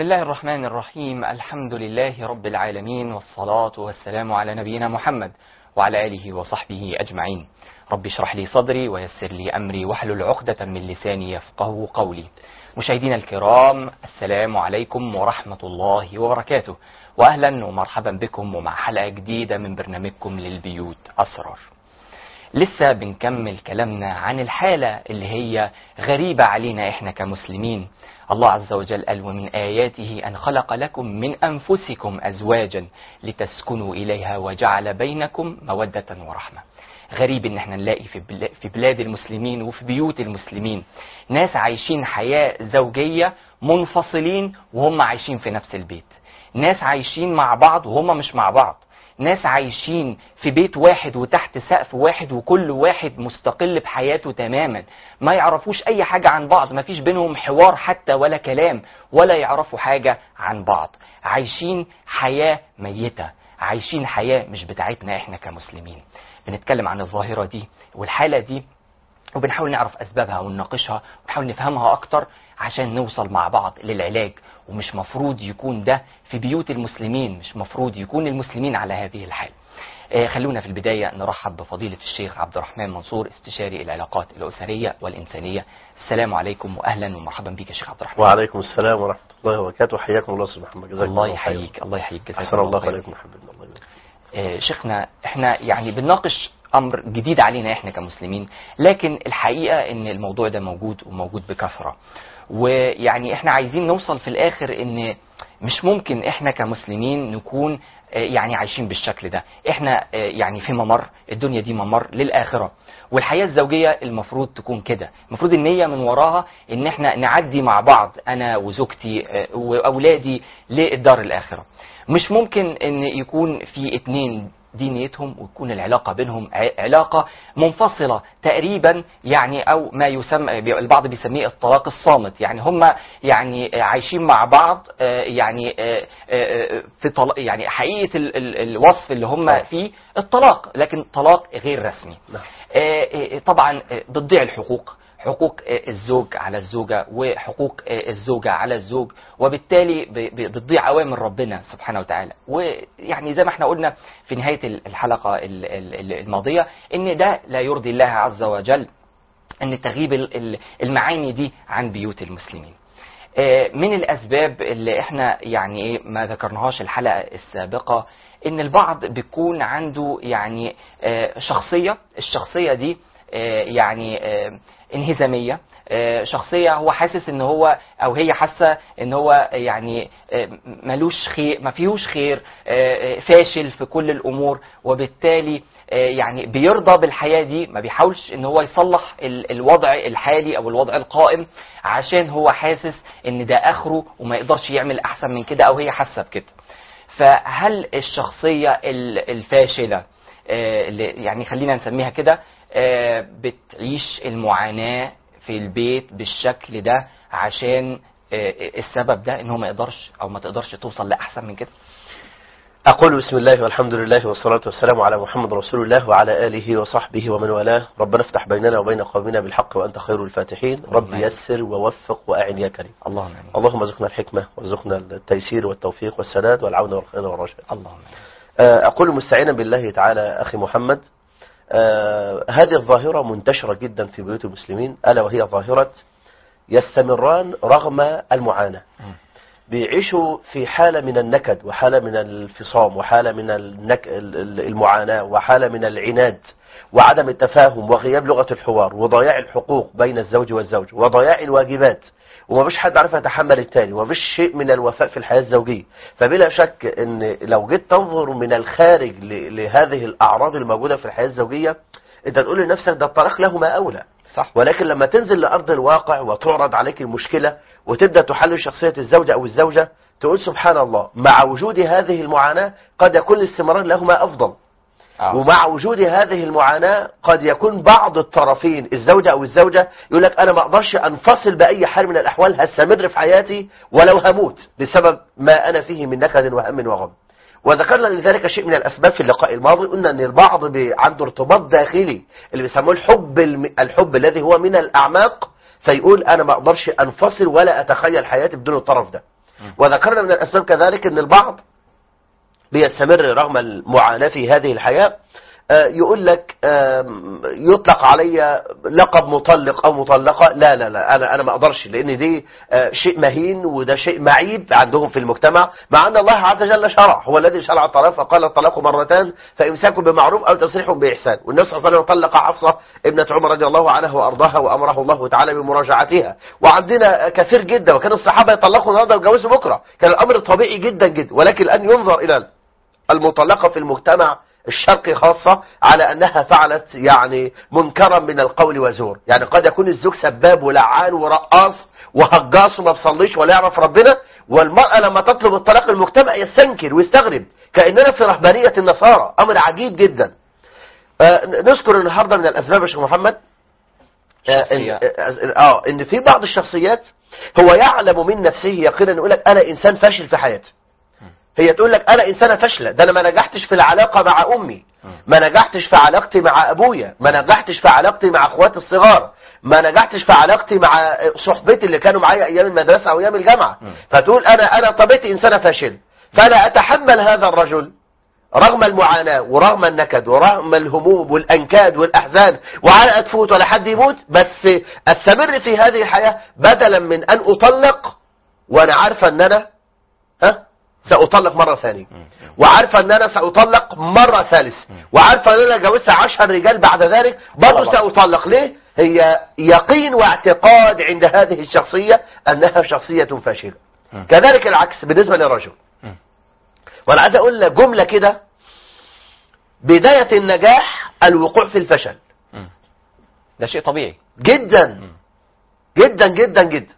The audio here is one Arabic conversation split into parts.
الله الرحمن الرحيم. الحمد لله رب العالمين، والصلاة والسلام على نبينا محمد وعلى آله وصحبه أجمعين. رب اشرح لي صدري ويسر لي أمري واحلل عقدة من لساني يفقه قولي. مشاهدينا الكرام، السلام عليكم ورحمة الله وبركاته، وأهلا ومرحبا بكم ومع حلقة جديدة من برنامجكم للبيوت أسرار. لسه بنكمل كلامنا عن الحالة اللي هي غريبة علينا احنا كمسلمين. الله عز وجل قال: ومن آياته أن خلق لكم من أنفسكم أزواجا لتسكنوا إليها وجعل بينكم مودة ورحمة. غريب ان احنا نلاقي في بلاد المسلمين وفي بيوت المسلمين ناس عايشين حياة زوجية منفصلين وهم عايشين في نفس البيت، ناس عايشين مع بعض وهم مش مع بعض، ناس عايشين في بيت واحد وتحت سقف واحد وكل واحد مستقل بحياته تماما، ما يعرفوش اي حاجة عن بعض، ما فيش بينهم حوار حتى ولا كلام، ولا يعرفوا حاجة عن بعض. عايشين حياة ميتة، عايشين حياة مش بتاعتنا احنا كمسلمين. بنتكلم عن الظاهرة دي والحالة دي، وبنحاول نعرف أسبابها ونناقشها ونحاول نفهمها أكتر عشان نوصل مع بعض للعلاج. ومش مفروض يكون ده في بيوت المسلمين، مش مفروض يكون المسلمين على هذه الحال. خلونا في البداية نرحب بفضيلة الشيخ عبد الرحمن منصور، استشاري العلاقات الأسرية والإنسانية. السلام عليكم وأهلا ومرحبا بك يا شيخ عبد الرحمن. وعليكم السلام ورحمة الله وبركاته. حياكم الله سبحانه وتعالى. الله يحييك، الله يحييك، جزاك الله خير. الله شيخنا، احنا يعني بنناقش امر جديد علينا احنا كمسلمين، لكن الحقيقة ان الموضوع ده موجود بكثرة، ويعني احنا عايزين نوصل في الاخر ان مش ممكن احنا كمسلمين نكون يعني عايشين بالشكل ده. احنا يعني في ممر، الدنيا دي ممر للآخرة، والحياة الزوجية المفروض تكون كده، المفروض النية من وراها ان احنا نعدي مع بعض انا وزوجتي واولادي للدار الآخرة. مش ممكن ان يكون في اتنين دي نيتهم ويكون العلاقة بينهم علاقة منفصلة تقريبا، يعني او ما يسمى البعض بيسميه الطلاق الصامت. يعني هم يعني عايشين مع بعض يعني في يعني حقيقة الوصف اللي هم فيه الطلاق، لكن طلاق غير رسمي. طبعا بتضيع الحقوق، حقوق الزوج على الزوجة وحقوق الزوجة على الزوج، وبالتالي بتضيع أوامر ربنا سبحانه وتعالى. ويعني زي ما احنا قلنا في نهاية الحلقة الماضية ان ده لا يرضي الله عز وجل، ان تغيب المعاني دي عن بيوت المسلمين. من الأسباب اللي احنا يعني ما ذكرناهاش الحلقة السابقة ان البعض بيكون عنده يعني الشخصية دي يعني انهزامية، شخصية هو حاسس ان هو او هي حاسة ان هو يعني ملوش خير، ما فيهوش خير، فاشل في كل الامور، وبالتالي يعني بيرضى بالحياة دي، ما بيحاولش ان هو يصلح الوضع الحالي او الوضع القائم، عشان هو حاسس ان ده اخره وما يقدرش يعمل احسن من كده، او هي حاسة بكده. فهل الشخصية الفاشلة يعني خلينا نسميها كده بتعيش المعاناة في البيت بالشكل ده عشان السبب ده ان هو ما يقدرش او ما تقدرش توصل لأحسن من كده؟ أقول بسم الله والحمد لله والصلاة والسلام على محمد رسول الله وعلى آله وصحبه ومن والاه. ربنا افتح بيننا وبين قومنا بالحق وأنت خير الفاتحين. رب يسر ووفق وأعن يا كريم. اللهم ارزقنا الحكمة وارزقنا التيسير والتوفيق والسداد والعون والخير والرشاد. اللهم أقول مستعينا بالله تعالى أخي محمد، هذه الظاهرة منتشرة جدا في بيوت المسلمين، ألا وهي ظاهرة يستمران رغم المعاناة. بيعيشوا في حالة من النكد وحالة من الفصام وحالة من المعاناة وحالة من العناد وعدم التفاهم وغياب لغة الحوار وضياع الحقوق بين الزوج والزوج وضياع الواجبات، وما فيش حد عارف يتحمل التاني، وما فيش شيء من الوفاء في الحياة الزوجية. فبلا شك ان لو جيت تنظر من الخارج لهذه الأعراض الموجودة في الحياة الزوجية، انت تقول لنفسك ده الطلاق له ما أولى. صح. ولكن لما تنزل لأرض الواقع وتعرض عليك المشكلة وتبدأ تحلل شخصية الزوجة أو الزوجة، تقول سبحان الله، مع وجود هذه المعاناة قد يكون الاستمرار لهما أفضل. ومع وجود هذه المعاناة قد يكون بعض الطرفين الزوجة أو الزوجة يقول لك أنا ما أقدرش أنفصل بأي حال من الأحوال، هستمر في حياتي ولو هموت بسبب ما أنا فيه من نكد وهم وغم. وذكرنا لذلك شيء من الأسباب في اللقاء الماضي، قلنا أن البعض عنده ارتباط داخلي اللي بيسموه الحب الذي هو من الأعماق، فيقول أنا ما أقدرش أنفصل ولا أتخيل حياتي بدون الطرف ده. وذكرنا من الأسباب كذلك أن البعض بيستمر رغم المعاناة في هذه الحياة، يقول لك يطلق علي لقب مطلق او مطلقة. لا لا لا، انا ما اقدرش، لان دي شيء مهين وده شيء معيب عندهم في المجتمع، مع ان الله عز وجل شرع، هو الذي شرع الطلاق فقال الطلاق مرتان فامساك بمعروف او تسريح باحسان. والنبي صلى الله عليه وسلم طلق حفصة ابنة عمر رضي الله عنها وارضاها وامره الله تعالى بمراجعتها. وعندنا كثير جدا، وكان الصحابة يطلقوا النهارده ويتجوزوا بكره، كان الامر طبيعي جدا جدا. ولكن ان ينظر الى المطلقة في المجتمع الشرقي خاصة على أنها فعلت يعني منكرا من القول وزور. يعني قد يكون الزوج سباب ولعان ورقاص وهجاص وما بصليش ولا يعرف ربنا، والمرأة لما تطلب الطلاق المجتمع يستنكر ويستغرب كأننا في رهبانية النصارى. أمر عجيب جدا. نذكر النهاردة من الأسباب يا شيخ محمد إن في بعض الشخصيات هو يعلم من نفسه يقينا، يقول لك أنا إنسان فاشل في حياتي. هي تقول لك أنا إنسانة فاشلة، ده أنا ما نجحتش في العلاقة مع أمي، ما نجحتش في علاقتي مع أبويا، ما نجحتش في علاقتي مع أخواتي الصغار، ما نجحتش في علاقتي مع صحبتي اللي كانوا معايا أيام المدرسة أو أيام الجامعة. فتقول أنا طبيعتي إنسانة فاشلة، فأنا أتحمل هذا الرجل رغم المعاناة ورغم النكد ورغم الهموم والأنكاد والأحزان، وعلى تفوت ولا حد يموت، بس أستمر في هذه الحياة بدلا من أن أطلق وأنا عارفة أن أنا سأطلق مرة ثانية، وعارفة ان انا سأطلق مرة ثالثة، وعارفة ان انا جوزت 10 رجال بعد ذلك برضه سأطلق. ليه؟ هي يقين واعتقاد عند هذه الشخصية انها شخصية فاشلة. كذلك العكس بالنسبة للرجل. وانا عايز اقول لك جملة كده، بداية النجاح الوقوع في الفشل. ده شيء طبيعي جدا جدا جدا جدا.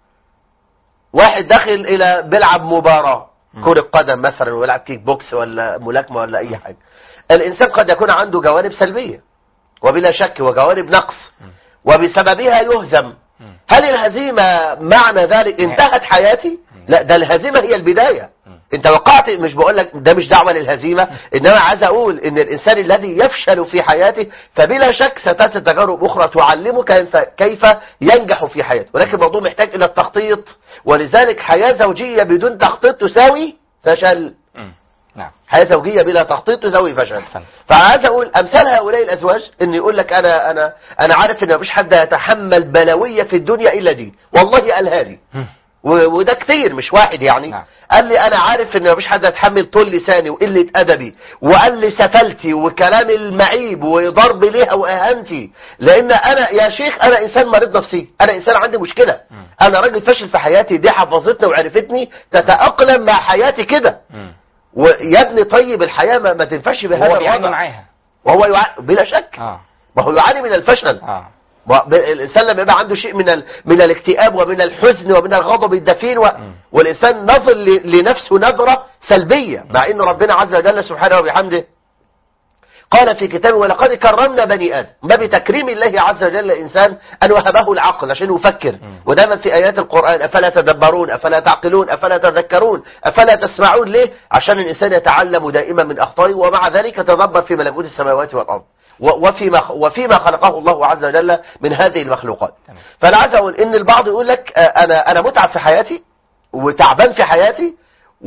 واحد داخل الى بيلعب مباراة كرة قدم مثلا، ويلعب كيك بوكس ولا ملاكمة ولا اي حاجة، الانسان قد يكون عنده جوانب سلبية وبلا شك وجوانب نقص، وبسببها يهزم. هل الهزيمة معنى ذلك انتهت حياتي؟ لا، ده الهزيمة هي البداية. انت وقعت، مش بقول لك ده مش دعوة للهزيمة، انما عايز اقول ان الانسان الذي يفشل في حياته فبلا شك ستأتي تجارب اخرى تعلمه كيف ينجح في حياته. ولكن الموضوع محتاج الى التخطيط، ولذلك حياة زوجية بدون تخطيط تساوي فشل. نعم. حياة زوجية بلا تخطيط تساوي فشل. فعايز اقول امثال هؤلاء الازواج ان يقول لك انا عارف ان مفيش حد يتحمل بلوية في الدنيا الا دي، والله قالها لي، وده كتير مش واحد يعني. نعم. قال لي انا عارف ان مفيش حد يتحمل طول لساني وقلة ادبي وقال لي سفلتي وكلام المعيب وضرب ليها واهانتي، لان انا يا شيخ انا انسان مريض نفسي، انا انسان عندي مشكلة، انا راجل فاشل في حياتي، دي حفظتني وعرفتني تتأقلم مع حياتي كده. ويا ابني طيب الحياة ما تنفعش بهذا الوضع. هو بيعاني معاها، وهو بلا شك ما هو يعاني من الفشل. الإنسان لما يبقى عنده شيء من الاكتئاب ومن الحزن ومن الغضب الدفين والإنسان نظر لنفسه نظرة سلبية، مع إن ربنا عز وجل سبحانه وبحمده قال في كتابه ولقد كرمنا بني آدم. ما بتكريم الله عز وجل الإنسان أن وهبه العقل عشان يفكر. ودايما في آيات القرآن أفلا تدبرون أفلا تعقلون أفلا تذكرون أفلا تسمعون. ليه؟ عشان الإنسان يتعلم دائما من أخطائه، ومع ذلك يتدبر في ملكوت السماوات والأرض وفيما خلقه الله عز وجل من هذه المخلوقات. فأنا عايز أقول إن البعض يقول لك أنا متعب في حياتي وتعبان في حياتي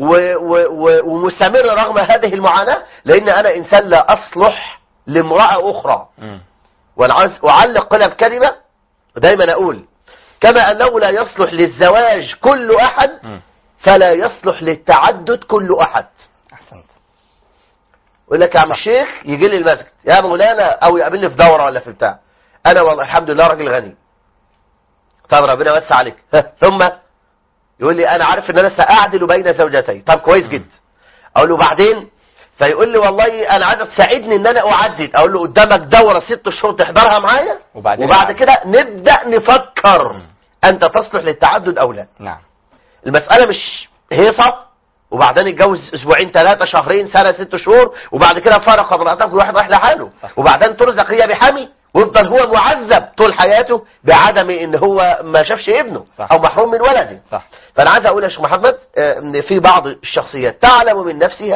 ومستمر رغم هذه المعاناة، لأن أنا إنسان لا أصلح لامرأة أخرى. وأنا عايز أعلق قلب كلمة دايما أقول كما أنه لا يصلح للزواج كل أحد فلا يصلح للتعدد كل أحد. يقول لك يا عم الشيخ يجي لي المسجد يا مولانا او يقابلني في دوره ولا في بتاع، انا والله الحمد لله راجل غني، طب ربنا يوسع عليك ثم يقول لي انا عارف ان انا ساعدل بين زوجتي. طب كويس جدا. اقول له بعدين، فيقول لي والله انا عايزك تساعدني ان انا اعدد. اقول له قدامك دوره 6 شهور تحضرها معايا وبعد كده نبدا نفكر انت تصلح للتعدد او لا. نعم. المساله مش هيصه وبعدين يتجوز اسبوعين 3 شهرين سنة 6 شهور وبعد كده فرق امرأته كل واحد رايح لحاله، وبعدين ترزق هي بحمي ويفضل هو معذب طول حياته بعدم ان هو ما شافش ابنه او محروم من ولده. فانا عايز اقول يا شيخ محمد ان في بعض الشخصيات تعلم من نفسها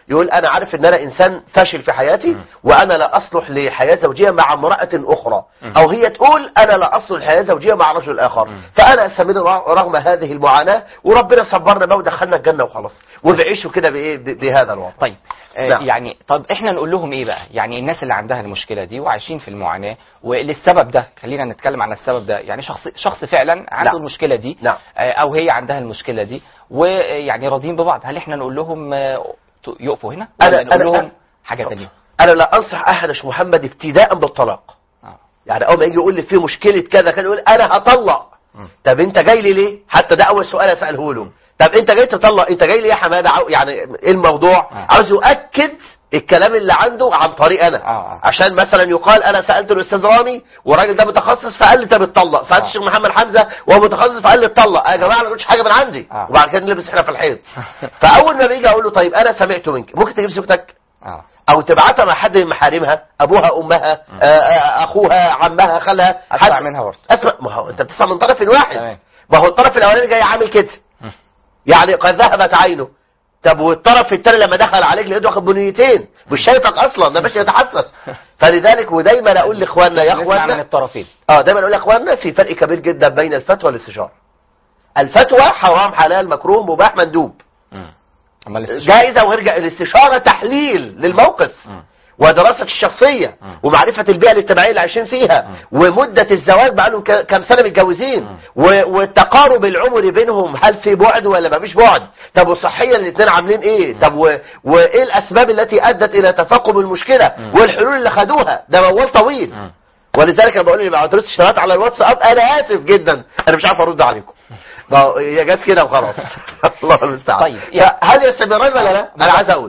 يقول انا عارف ان انا انسان فاشل في حياتي وانا لا اصلح لحياة زوجية مع امرأة اخرى، او هي تقول انا لا اصلح لحياة زوجية مع رجل اخر، فانا استمر رغم هذه المعاناة وربنا صبرنا بقى ودخلنا الجنة وخلاص، وبيعيشوا كده بايه بهذا الوضع. طيب نعم. يعني طب احنا نقول لهم ايه بقى؟ يعني الناس اللي عندها المشكلة دي وعايشين في المعاناة وللسبب ده، خلينا نتكلم عن السبب ده، يعني شخص فعلا عنده نعم. المشكلة دي، نعم. او هي عندها المشكلة دي ويعني راضيين ببعض، هل احنا نقول لهم يقفوا هنا ولا نقول لهم حاجة تانية؟ انا لا انصح احد يا شيخ محمد ابتداء بالطلاق. يعني اول ما يجي يقول لي في مشكلة كذا كان يقول انا هطلق. طب انت جاي لي ليه؟ حتى ده اول سؤال اساله له. طب انت جاي تطلق، انت جاي لي يا حماده؟ يعني ايه الموضوع؟ عاوز يؤكد الكلام اللي عنده عن طريق انا. عشان مثلا يقال انا سالت الاستاذ رامي والراجل ده متخصص فقال لي انت بتطلق، سالت الشيخ محمد حمزه وهو متخصص فقال لي اتطلق. يا جماعه انا ما قلتش حاجه من عندي. وبعد كده نلبس احنا في الحيط. فاول ما بيجي اقول له طيب انا سمعت منك، ممكن تجيب زوجتك او تبعتها مع حد من محارمها، ابوها، امها، اخوها، عمها، خالها، اسمع منها برضه. اسمع، ما هو انت بتسمع من طرف واحد. تمام. ما هو الطرف الاولاني جاي عامل كده، يعني قد ذهبت عينه. طب والطرف الثاني لما دخل عليك لقيته واخد بنيتين، مش شايفك اصلا، ده ماشي يتحسس. فلذلك ودايما اقول لاخواننا يا اخواننا من الطرفين، دايما اقول لاخواننا في فرق كبير جدا بين الفتوى والاستشاره. الفتوى حرام حلال مكروه مباح مندوب، جائزه وغير جائزه. الاستشاره تحليل للموقف ودراسة الشخصية ومعرفة البيئة الاجتماعية اللي عايشين فيها ومدة الزواج بقالهم كم سنة متجوزين والتقارب العمري بينهم، هل في بعد ولا ما فيش بعد؟ طب وصحيا الاثنين عاملين ايه؟ طب وايه الاسباب التي ادت الى تفاقم المشكلة والحلول اللي خدوها؟ ده موال طويل. ولذلك انا بقول اللي ما عطيتش اشتراكات على الواتساب انا اسف جدا، انا مش عارف ارد عليكم. هي جت كده وخلاص. الله المستعان. طيب هل يستمرون ولا لا؟ انا عايز اقول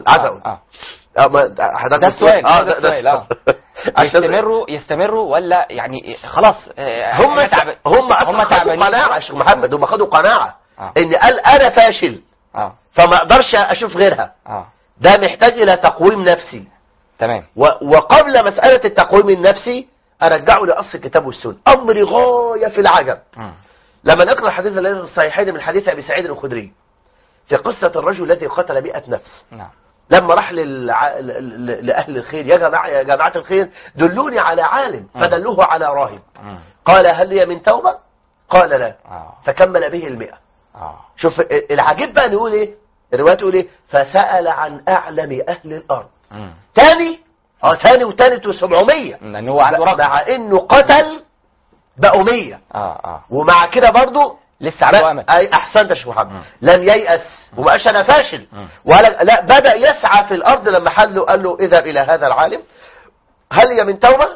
ده السؤال. يستمروا ولا يعني خلاص؟ هم خدوا قناعة يا شيخ محمد، هم خدوا قناعة ان قال انا فاشل فما اقدرش اشوف غيرها. ده محتاج الى تقويم نفسي. تمام. وقبل مسألة التقويم النفسي ارجعه لاصل الكتاب والسنة. امر غاية في العجب لما نقرأ الحديث الذي في الصحيحين من حديث ابي سعيد الخدري في قصة الرجل الذي قتل 100 نفس. لما راح لأهل الخير، يا جماعة الخير دلوني على عالم، فدلوه على راهب. قال هل لي من توبة؟ قال لا. فكمل به 100. شوف العجيب بقى، نقول ايه الرواية تقول ايه؟ فسأل عن أعلم أهل الأرض. تاني وتالت و700، مع انه قتل بقوا 100. ومع كده برضو لسه عنده امل. احسنت يا شيخ محمد، لم ييأس ومبقاش انا فاشل ولا لا، بدأ يسعى في الارض. لما حله قال له اذهب الى هذا العالم هل لي من توبة؟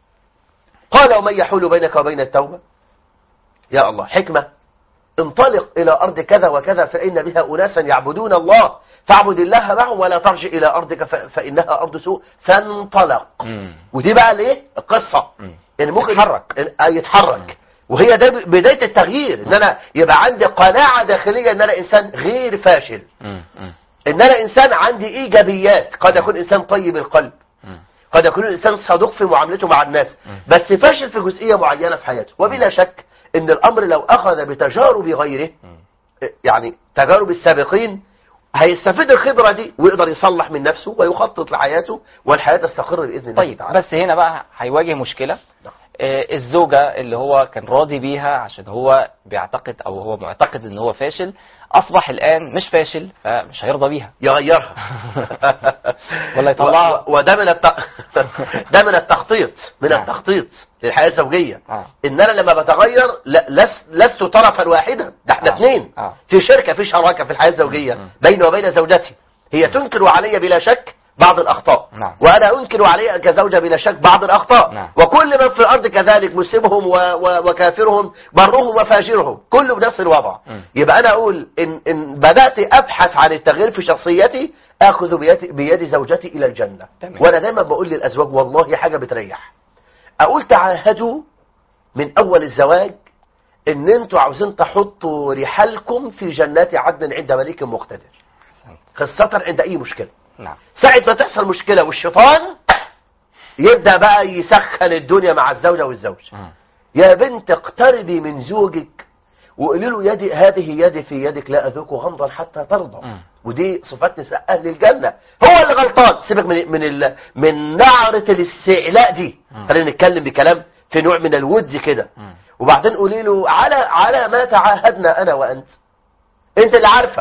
قال ومن يحول بينك وبين التوبة؟ يا الله حكمة، انطلق الى ارض كذا وكذا فان بها اناسا يعبدون الله فاعبد الله معهم ولا ترجع الى ارضك فانها ارض سوء. فانطلق. ودي بقى الايه القصة، يعني ممكن يتحرك. وهي ده بداية التغيير، ان انا يبقى عندي قناعة داخلية ان انا انسان غير فاشل، ان انا انسان عندي ايجابيات. قد يكون انسان طيب القلب، قد يكون انسان صادق في معاملته مع الناس، بس فاشل في جزئية معينة في حياته. وبلا شك ان الامر لو اخذ بتجارب غيره، يعني تجارب السابقين، هيستفيد الخبرة دي ويقدر يصلح من نفسه ويخطط لحياته والحياة تستقر بإذن الله تعالى. بس هنا بقى هيواجه مشكلة. الزوجة اللي هو كان راضي بيها عشان هو بيعتقد او هو معتقد ان هو فاشل، اصبح الان مش فاشل فمش هيرضى بيها، يغيرها ولا يطلعها. وده ده من التخطيط، التخطيط للحياة الزوجية. ان انا لما بتغير لست طرفا واحدا، ده احنا اثنين في شركة، في شراكة في الحياة الزوجية بيني وبين زوجتي. هي تنكر علي بلا شك بعض الأخطاء، وأنا أنكر عليه كزوجة بلا شك بعض الأخطاء، وكل من في الأرض كذلك، مسلمهم وكافرهم، برهم وفاجرهم، كله بنفس الوضع. يبقى أنا أقول إن بدأت أبحث عن التغيير في شخصيتي، أخذ بيد زوجتي إلى الجنة. وأنا دايما بقول للأزواج والله حاجة بتريح، أقول تعاهدوا من أول الزواج إن أنتوا عاوزين تحطوا رحالكم في جنات عدن عند مليك مقتدر، خاصة عند أي مشكلة. ساعة ما تحصل مشكلة والشيطان يبدأ بقى يسخن الدنيا مع الزوجة والزوج. يا بنت اقتربي من زوجك وقولي له يدي هذه يدي في يدك لا أذوق غمضا حتى ترضى. ودي صفات نساء أهل الجنة. هو اللي غلطان، سيبك من نعرة الاستعلاء دي. خلينا نتكلم بكلام في نوع من الود كده. وبعدين قولي له على ما تعاهدنا أنا وأنت، أنت اللي عارفة.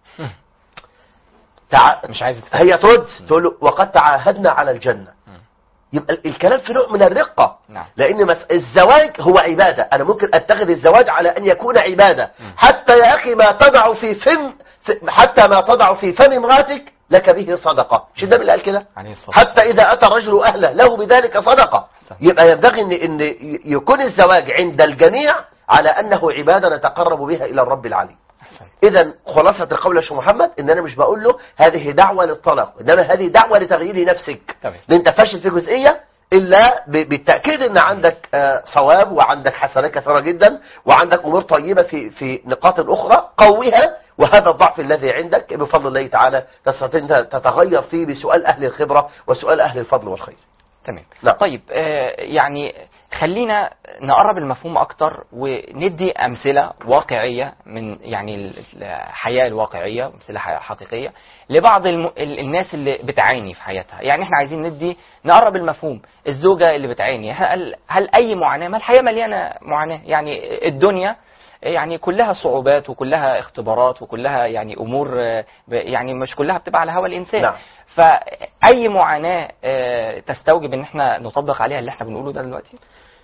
مش عايز هي ترد تقول له وقد تعاهدنا على الجنة. يبقى الكلام في نوع من الرقة. نعم. لأن الزواج هو عبادة. أنا ممكن أتخذ الزواج على أن يكون عبادة. حتى يا أخي ما تضع حتى ما تضع في فم امرأتك لك به صدقة. مش النبي اللي قال كده؟ حتى إذا أتى الرجل أهله له بذلك صدقة. يبقى ينبغي أن يكون الزواج عند الجميع على أنه عبادة نتقرب بها إلى الرب العلي. إذا خلاصة القول يا شيخ محمد إن أنا مش بقول له هذه دعوة للطلاق، إنما هذه دعوة لتغيير نفسك. لأن أنت فاشل في جزئية، إلا بالتأكيد إن عندك صواب وعندك حسنات كثيرة جدا وعندك أمور طيبة في نقاط أخرى قويها. وهذا الضعف الذي عندك بفضل الله تعالى تستطيع تتغير فيه بسؤال أهل الخبرة وسؤال أهل الفضل والخير. تمام. طيب يعني خلينا نقرب المفهوم أكتر وندي أمثلة واقعية من يعني الحياة الواقعية، أمثلة حقيقية لبعض الناس اللي بتعاني في حياتها. يعني احنا عايزين نقرب المفهوم. الزوجة اللي بتعاني هل أي معاناة؟ ما الحياة مليانة معاناة. يعني الدنيا يعني كلها صعوبات وكلها اختبارات وكلها يعني أمور، يعني مش كلها بتبقى على هوى الإنسان. نعم. فأي معاناة تستوجب ان احنا نطبق عليها اللي احنا بنقوله ده دلوقتي؟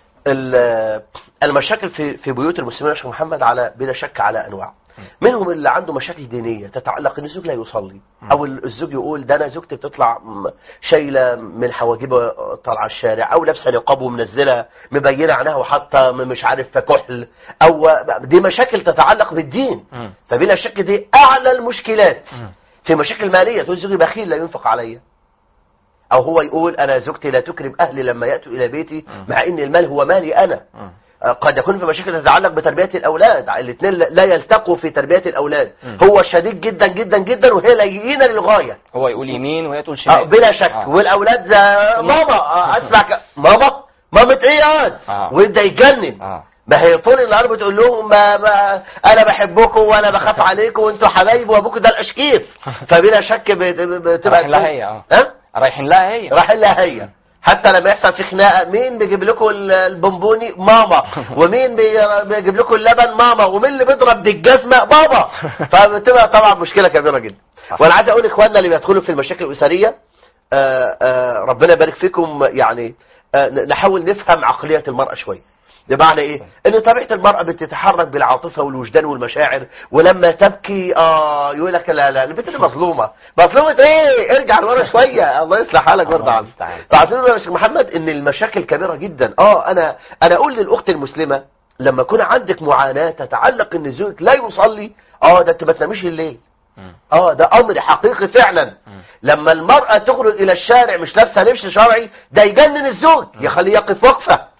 المشاكل في بيوت المسلمين يا شيخ محمد بلا شك على انواع. منهم اللي عنده مشاكل دينية تتعلق ان الزوج لا يصلي، او الزوج يقول ده انا زوجتي بتطلع شايله من حواجبها طالعه الشارع، او لابسه نقاب ومنزله مبينه عنها وحاطه مش عارف كحل، او دي مشاكل تتعلق بالدين. فبلا شك دي اعلى المشكلات. في مشاكل مالية، تقول زوجي بخيل لا ينفق عليا، او هو يقول انا زوجتي لا تكرم اهلي لما يأتوا الى بيتي مع ان المال هو مالي انا. قد يكون في مشاكل تتعلق بتربية الاولاد، الاثنين لا يلتقوا في تربية الاولاد. هو شديد جدا جدا جدا وهي لينة للغاية، هو يقول يمين وهي تقول شمال بلا شك. والاولاد ماما اسمع مامة ايه يقعد ويبدأ يتجنن. ما هي طول النهار بتقول لهم ما انا بحبكم وانا بخاف عليكم وانتوا حبايبي وابوكم ده الاشكيف. فبلا شك بتبقى رايحين لها هي حتى لما يحصل في خناقه مين بيجيب لكم البونبوني؟ ماما. ومين بيجيب لكم اللبن؟ ماما. ومين اللي بيضرب بالجزمه؟ بابا. فبتبقى طبعا مشكله كبيره جدا. وانا عايز اقول اخواننا اللي بيدخلوا في المشاكل الاسريه ربنا يبارك فيكم، يعني نحاول نفهم عقليه المراه شويه. بمعنى ايه؟ ان طبيعه المرأة بتتحرك بالعاطفة والوجدان والمشاعر، ولما تبكي يقول لك لا البنت دي مظلومة ايه؟ ارجع لورا شوية. الله يصلح حالك برضه عنك. فعايزين يا شيخ محمد ان المشاكل كبيرة جدا. انا اقول للاخت المسلمة لما يكون عندك معاناة تتعلق ان زوجك لا يصلي، ده انت ما تناميش الليل. ده امر حقيقي فعلا. لما المرأة تخرج الى الشارع مش لابسه لبس شرعي ده يجنن الزوج، يخليه يقف وقفة.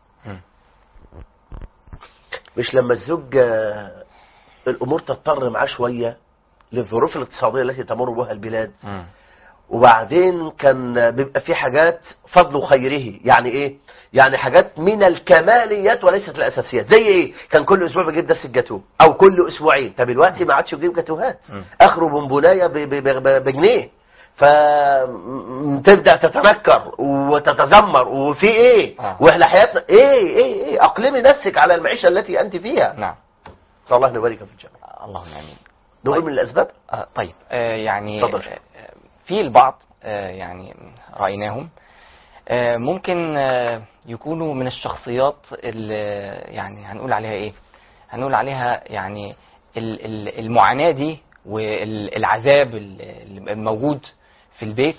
مش لما الزوج الامور تضطر معاه شوية للظروف الاقتصادية التي تمر بها البلاد، وبعدين كان بيبقى في حاجات فضل خيره. يعني ايه؟ يعني حاجات من الكماليات وليست الاساسيات. زي ايه؟ كان كل اسبوع بيجيب دس الجاتوه او كل اسبوعين. طب دلوقتي ما عادش يجيب جاتوهات، اخره بونبونايه بجنيه. فتبدأ تتنكر وتتذمر وفي ايه واحنا حياتنا ايه اقلمي نفسك على المعيشة التي انت فيها. نعم. صلى الله نبارك في الجنة. اللهم امين. نقول من الاسباب. طيب يعني في البعض يعني رأيناهم ممكن يكونوا من الشخصيات اللي يعني هنقول عليها ايه؟ هنقول عليها يعني المعاناة دي والعذاب الموجود في البيت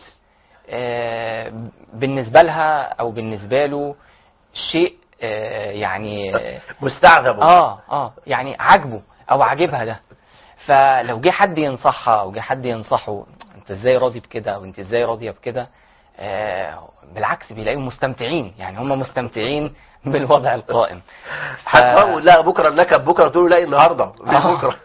بالنسبة لها او بالنسبة له شيء يعني مستعذب. يعني عجبه او عجبها ده. فلو جه حد ينصحها او جه حد ينصحه انت ازاي راضي بكده او انت ازاي راضيه بكده، بالعكس بيلاقيهم مستمتعين. يعني هم مستمتعين بالوضع القائم. لا بكره النكب، بكره تقول لا النهارده بكره.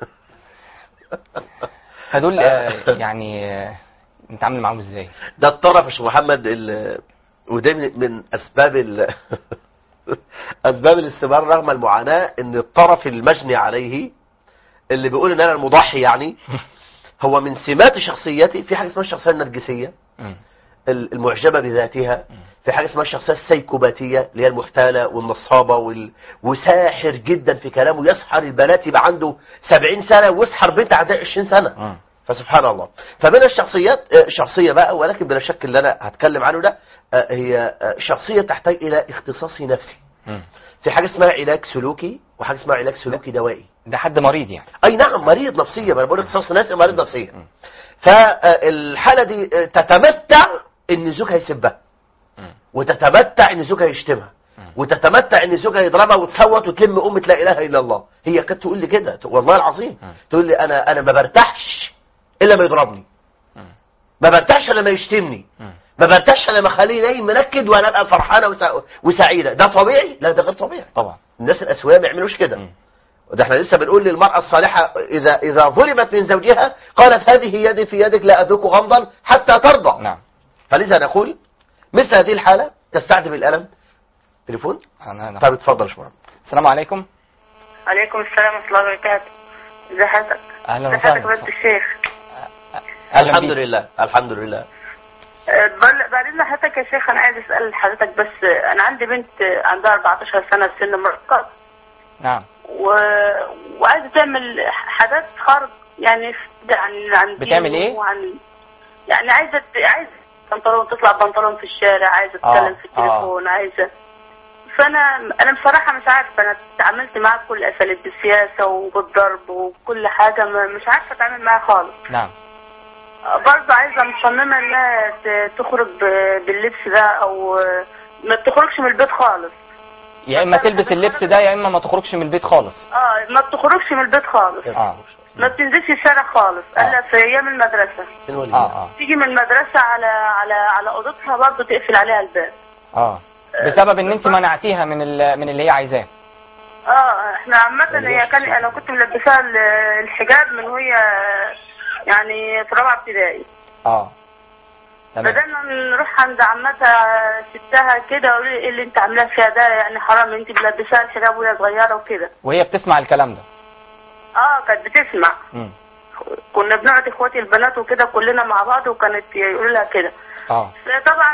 فدول يعني نتعامل معاهم ازاي؟ ده الطرف يا شيخ محمد وده من اسباب اسباب الاستمرار رغم المعاناة ان الطرف المجني عليه اللي بيقول ان انا المضحي يعني هو من سمات شخصيتي. في حاجة اسمها الشخصية النرجسية المعجبة بذاتها، في حاجة اسمها الشخصية السيكوباتية اللي هي المحتالة والنصابة وساحر جدا في كلامه، يسحر البنات يبقى عنده 70 سنة ويسحر بنت عندها 20 سنة. فسبحان الله. فمن الشخصيات شخصية بقى، ولكن بلا شك اللي انا هتكلم عنه ده هي شخصية تحتاج الى اختصاص نفسي. في حاجة اسمها علاج سلوكي وحاجة اسمها علاج سلوكي دوائي. ده حد مريض يعني؟ اي نعم، مريض نفسيا. انا بقول اختصاص نفسي، مريض نفسيا. فالحالة دي تتمتع ان زوجها يسبها، وتتمتع ان زوجها يشتمها، وتتمتع ان زوجها يضربها وتصوت وتلم أمة لا اله الا الله. هي كانت تقول لي كده والله العظيم، تقول لي انا ما برتاحش الا ما يضربني، ما برتاحش الا ما يشتمني، ما برتاحش الا ما اخليه نايم منكد وانا ابقى فرحانه وسعيده. ده طبيعي؟ لا، ده غير طبيعي طبعا. الناس الاسوياء ما يعملوش كده. ده احنا لسه بنقول للمرأة الصالحة إذا ظلمت من زوجها قالت هذه يدي في يدك لا أذوق غمضا حتى ترضى. نعم. فلذا نقول مثل هذه الحالة تستعذب الألم. تليفون؟ طيب اتفضل شو. السلام عليكم. عليكم السلام ورحمة الله وبركاته. ازي حضرتك؟ أهلا وسهلا. ازي الشيخ؟ الحمد لله الحمد لله. بعدين حضرتك يا شيخ أنا عايز أسأل حضرتك، بس أنا عندي بنت عندها 14 سنة في سن المراهقة. نعم. وعايزة تعمل حاجات خارج يعني عن بتعمل ايه؟ يعني عايزة بنطلون، تطلع بنطلون في الشارع، عايزة تتكلم في التليفون، عايزة. فأنا بصراحة مش عارفة، أنا تعاملت معاها بكل الأساليب، بالسياسة وبالضرب وكل حاجة، مش عارفة أتعامل معاها خالص. نعم. برضه عايزة مصممة إنها تخرج باللبس ده، أو ما تخرجش من البيت خالص. يا اما تلبس اللبس ده يا اما ما تخرجش من البيت خالص. ما بتخرجش من البيت خالص. ما بتنزلش الشارع خالص الا في ايام المدرسه. تيجي من المدرسه على اوضتها برضه تقفل عليها الباب. بسبب ان انت منعتيها من اللي هي عايزاه. احنا عامه هي انا كنت ملبساها الحجاب من وهي يعني في رابعه ابتدائي. بدلنا نروح عند عمتها ستها كده وقالوا لي ايه اللي انت عاملاه فيها ده، يعني حرام انت ملبساها الحجاب وهي صغيره وكده. وهي بتسمع الكلام ده؟ كانت بتسمع. كنا بنقعد اخواتي البنات وكده كلنا مع بعض، وكانت يقولوا لها كده. طبعا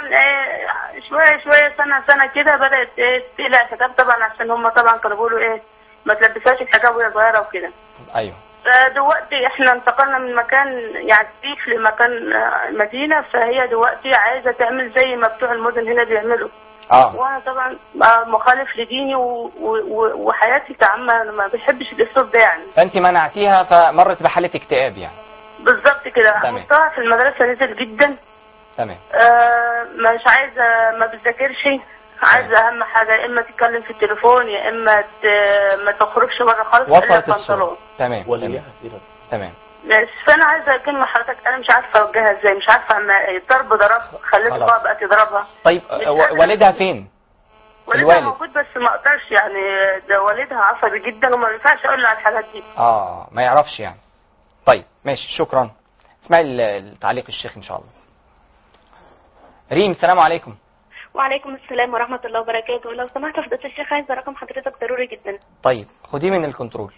شويه سنه كده بدات تقلع الحجاب طبعا، عشان هم طبعا كانوا بيقولوا ما تلبسهاش الحجاب وهي صغيره وكده. ايوه. فدلوقتي احنا انتقلنا من مكان يعني ريف لمكان مدينة، فهي دلوقتي عايزة تعمل زي ما بتوع المدن هنا بيعملوا. وانا طبعا مخالف لديني وحياتي كعامة ما بحبش الاسلوب ده يعني. فانت منعتيها فمرت بحالة اكتئاب يعني. بالظبط كده. حطها في المدرسة نزل جدا. تمام. مش عايزة، ما بتذاكرش، عايزة اهم حاجة يا اما تتكلم في التليفون يا اما ما تخرجش بره خالص الا بنطلون. تمام. تمام. بس فانا عايزه كلمه حضرتك، انا مش عارفه اوجهها ازاي، مش عارفه الضرب ضربها، خليتها بقى تضربها. طيب والدها فين؟ والدها موجود بس ما اقدرش يعني، ده والدها عصبي جدا وما ينفعش اقول له على الحاجات دي. ما يعرفش يعني. طيب ماشي، شكرا. اسمعي تعليق الشيخ ان شاء الله. ريم السلام عليكم. وعليكم السلام ورحمة الله وبركاته. لو سمحت فضيلة الشيخ عايزة رقم حضرتك ضروري جدا. طيب خديه من الكنترول.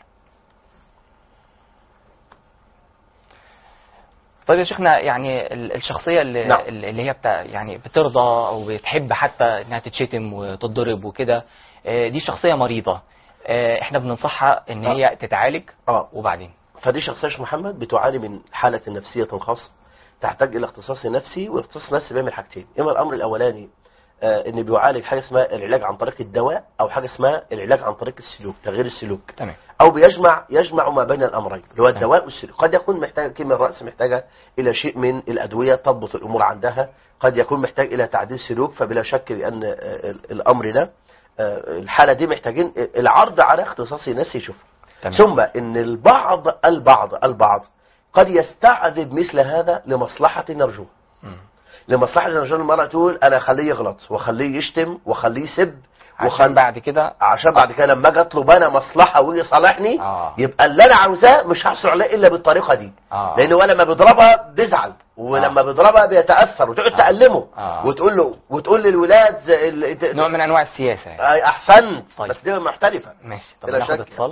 طيب يا شيخنا، يعني الشخصية اللي هي يعني بترضى او بتحب حتى انها تتشتم وتتضرب وكده، دي شخصية مريضة. احنا بننصحها ان هي تتعالج. وبعدين فدي شخصية محمد بتعاني من حالة نفسية خاصة تحتاج الى اختصاص نفسي، والاختصاص النفسي بيعمل حاجتين. اما الامر الاولاني ان بيعالج حاجه اسمها العلاج عن طريق الدواء، او حاجه اسمها العلاج عن طريق السلوك، تغيير السلوك. تمام. او يجمع ما بين الامرين اللي هو الدواء والسلوك. قد يكون محتاج كلمه الراس محتاجه الى شيء من الادويه تضبط الامور عندها، قد يكون محتاج الى تعديل سلوك. فبلا شك بان الامر ده الحاله دي محتاجين العرض على اختصاص نفسي يشوفه. ثم ان البعض قد يستعذب مثل هذا لمصلحه نرجوه. لمصلحة الرجل المرأة تقول انا اخليه يغلط واخليه يشتم واخليه يسب عشان بعد كده لما اجي اطلب انا مصلحة ويجي يصالحني يبقى اللي انا عاوزاه مش هحصل عليه الا بالطريقة دي. لان هو لما بيضربها بيزعل ولما بيضربها بيتاثر وتقعد تألمه وتقول للولاد نوع من انواع السياسه يعني. احسنت. طيب. بس دي محترفه. ماشي. طب ناخد اتصال.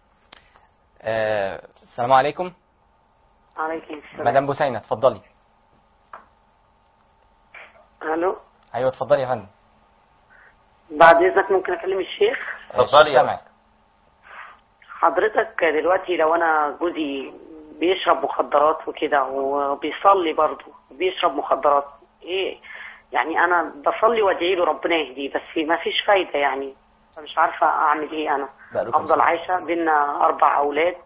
السلام عليكم. عليكم السلام. مدام بوسينة اتفضلي. الو. ايوه اتفضلي يا فندم. بعد اذنك ممكن اكلم الشيخ؟ اتفضلي يا معك. حضرتك دلوقتي لو انا جوزي بيشرب مخدرات وكده وبيصلي برضه بيشرب مخدرات، ايه يعني؟ انا بصلي وادعي له ربنا يهديه بس ما فيش فايده يعني، فمش عارفه اعمل ايه. انا افضل عايشه بينا 4 اولاد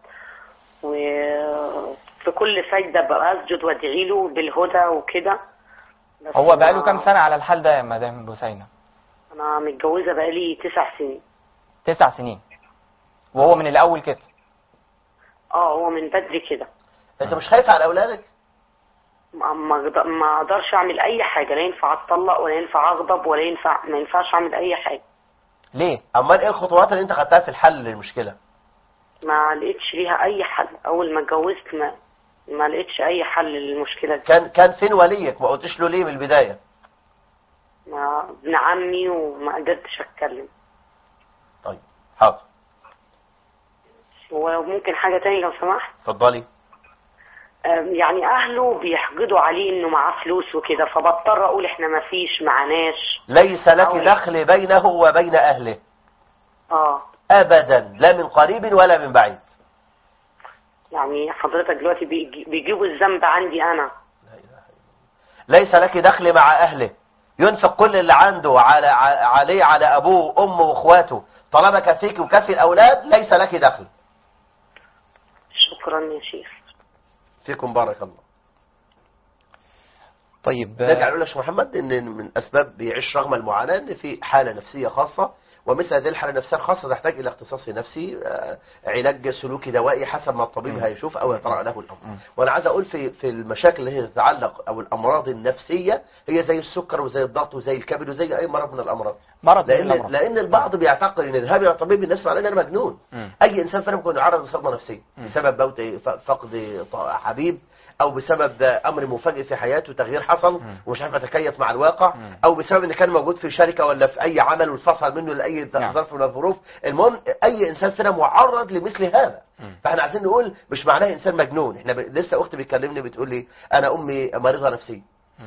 وفي كل سجده بقى اسجد وادعي له بالهدى وكده. هو بقاله كام سنه على الحال ده يا مدام بوسينة؟ انا متجوزه بقالي 9 سنين. 9 سنين وهو من الاول كده؟ هو من بدري كده. انت مش خايف على اولادك؟ ما اقدرش اعمل اي حاجه، لا ينفع اتطلق ولا ينفع اغضب ولا ما ينفعش اعمل اي حاجه. ليه؟ امال ايه الخطوات اللي انت خدتها في الحل للمشكله؟ ما لقيتش ليها اي حل. اول ما اتجوزت ما لقيتش اي حل للمشكله دي. كان فين وليك؟ ما قلتش له ليه من البدايه؟ ابن عمي وما قدرتش اتكلم. طيب حاضر. وممكن حاجه تاني لو سمحت؟ اتفضلي. يعني اهله بيحقدوا عليه انه معاه فلوس وكده، فبضطر اقول احنا ما فيش معناش. ليس لك دخل بينه وبين اهله؟ ابدا، لا من قريب ولا من بعيد. يعني حضرتك دلوقتي بيجيبوا الذنب عندي انا. ليس لك دخل مع اهله، ينفق كل اللي عنده عليه على ابوه وامه واخواته، طالما كفيك وكفي الاولاد ليس لك دخل. شكرا يا شيخ. فيكم بارك الله. طيب نرجع نقول لك محمد ان من اسباب بيعيش رغم المعاناه ان في حاله نفسيه خاصه، ومثل هذه الحاله النفسيه الخاصه تحتاج الى اختصاص نفسي، علاج سلوكي دوائي حسب ما الطبيب هيشوف او يطرح له الامر. وانا عايز اقول في المشاكل اللي هي تتعلق او الامراض النفسيه هي زي السكر وزي الضغط وزي الكبد وزي اي مرض من الامراض. لان البعض بيعتقد ان الذهاب الى الطبيب النفسي معناه ان انا مجنون. اي انسان فينا ممكن يعرض لصدمه نفسيه بسبب موت فقد حبيب، او بسبب امر مفاجئ في حياته، تغيير حصل ومش عارف يتكيف مع الواقع، او بسبب ان كان موجود في شركه ولا في اي عمل واتفصل منه لاي ظرف من الظروف. المهم اي انسان فينا معرض لمثل هذا. فاحنا عايزين نقول مش معناه انسان مجنون. احنا لسه اختي بتكلمني بتقول لي انا امي مريضه نفسيه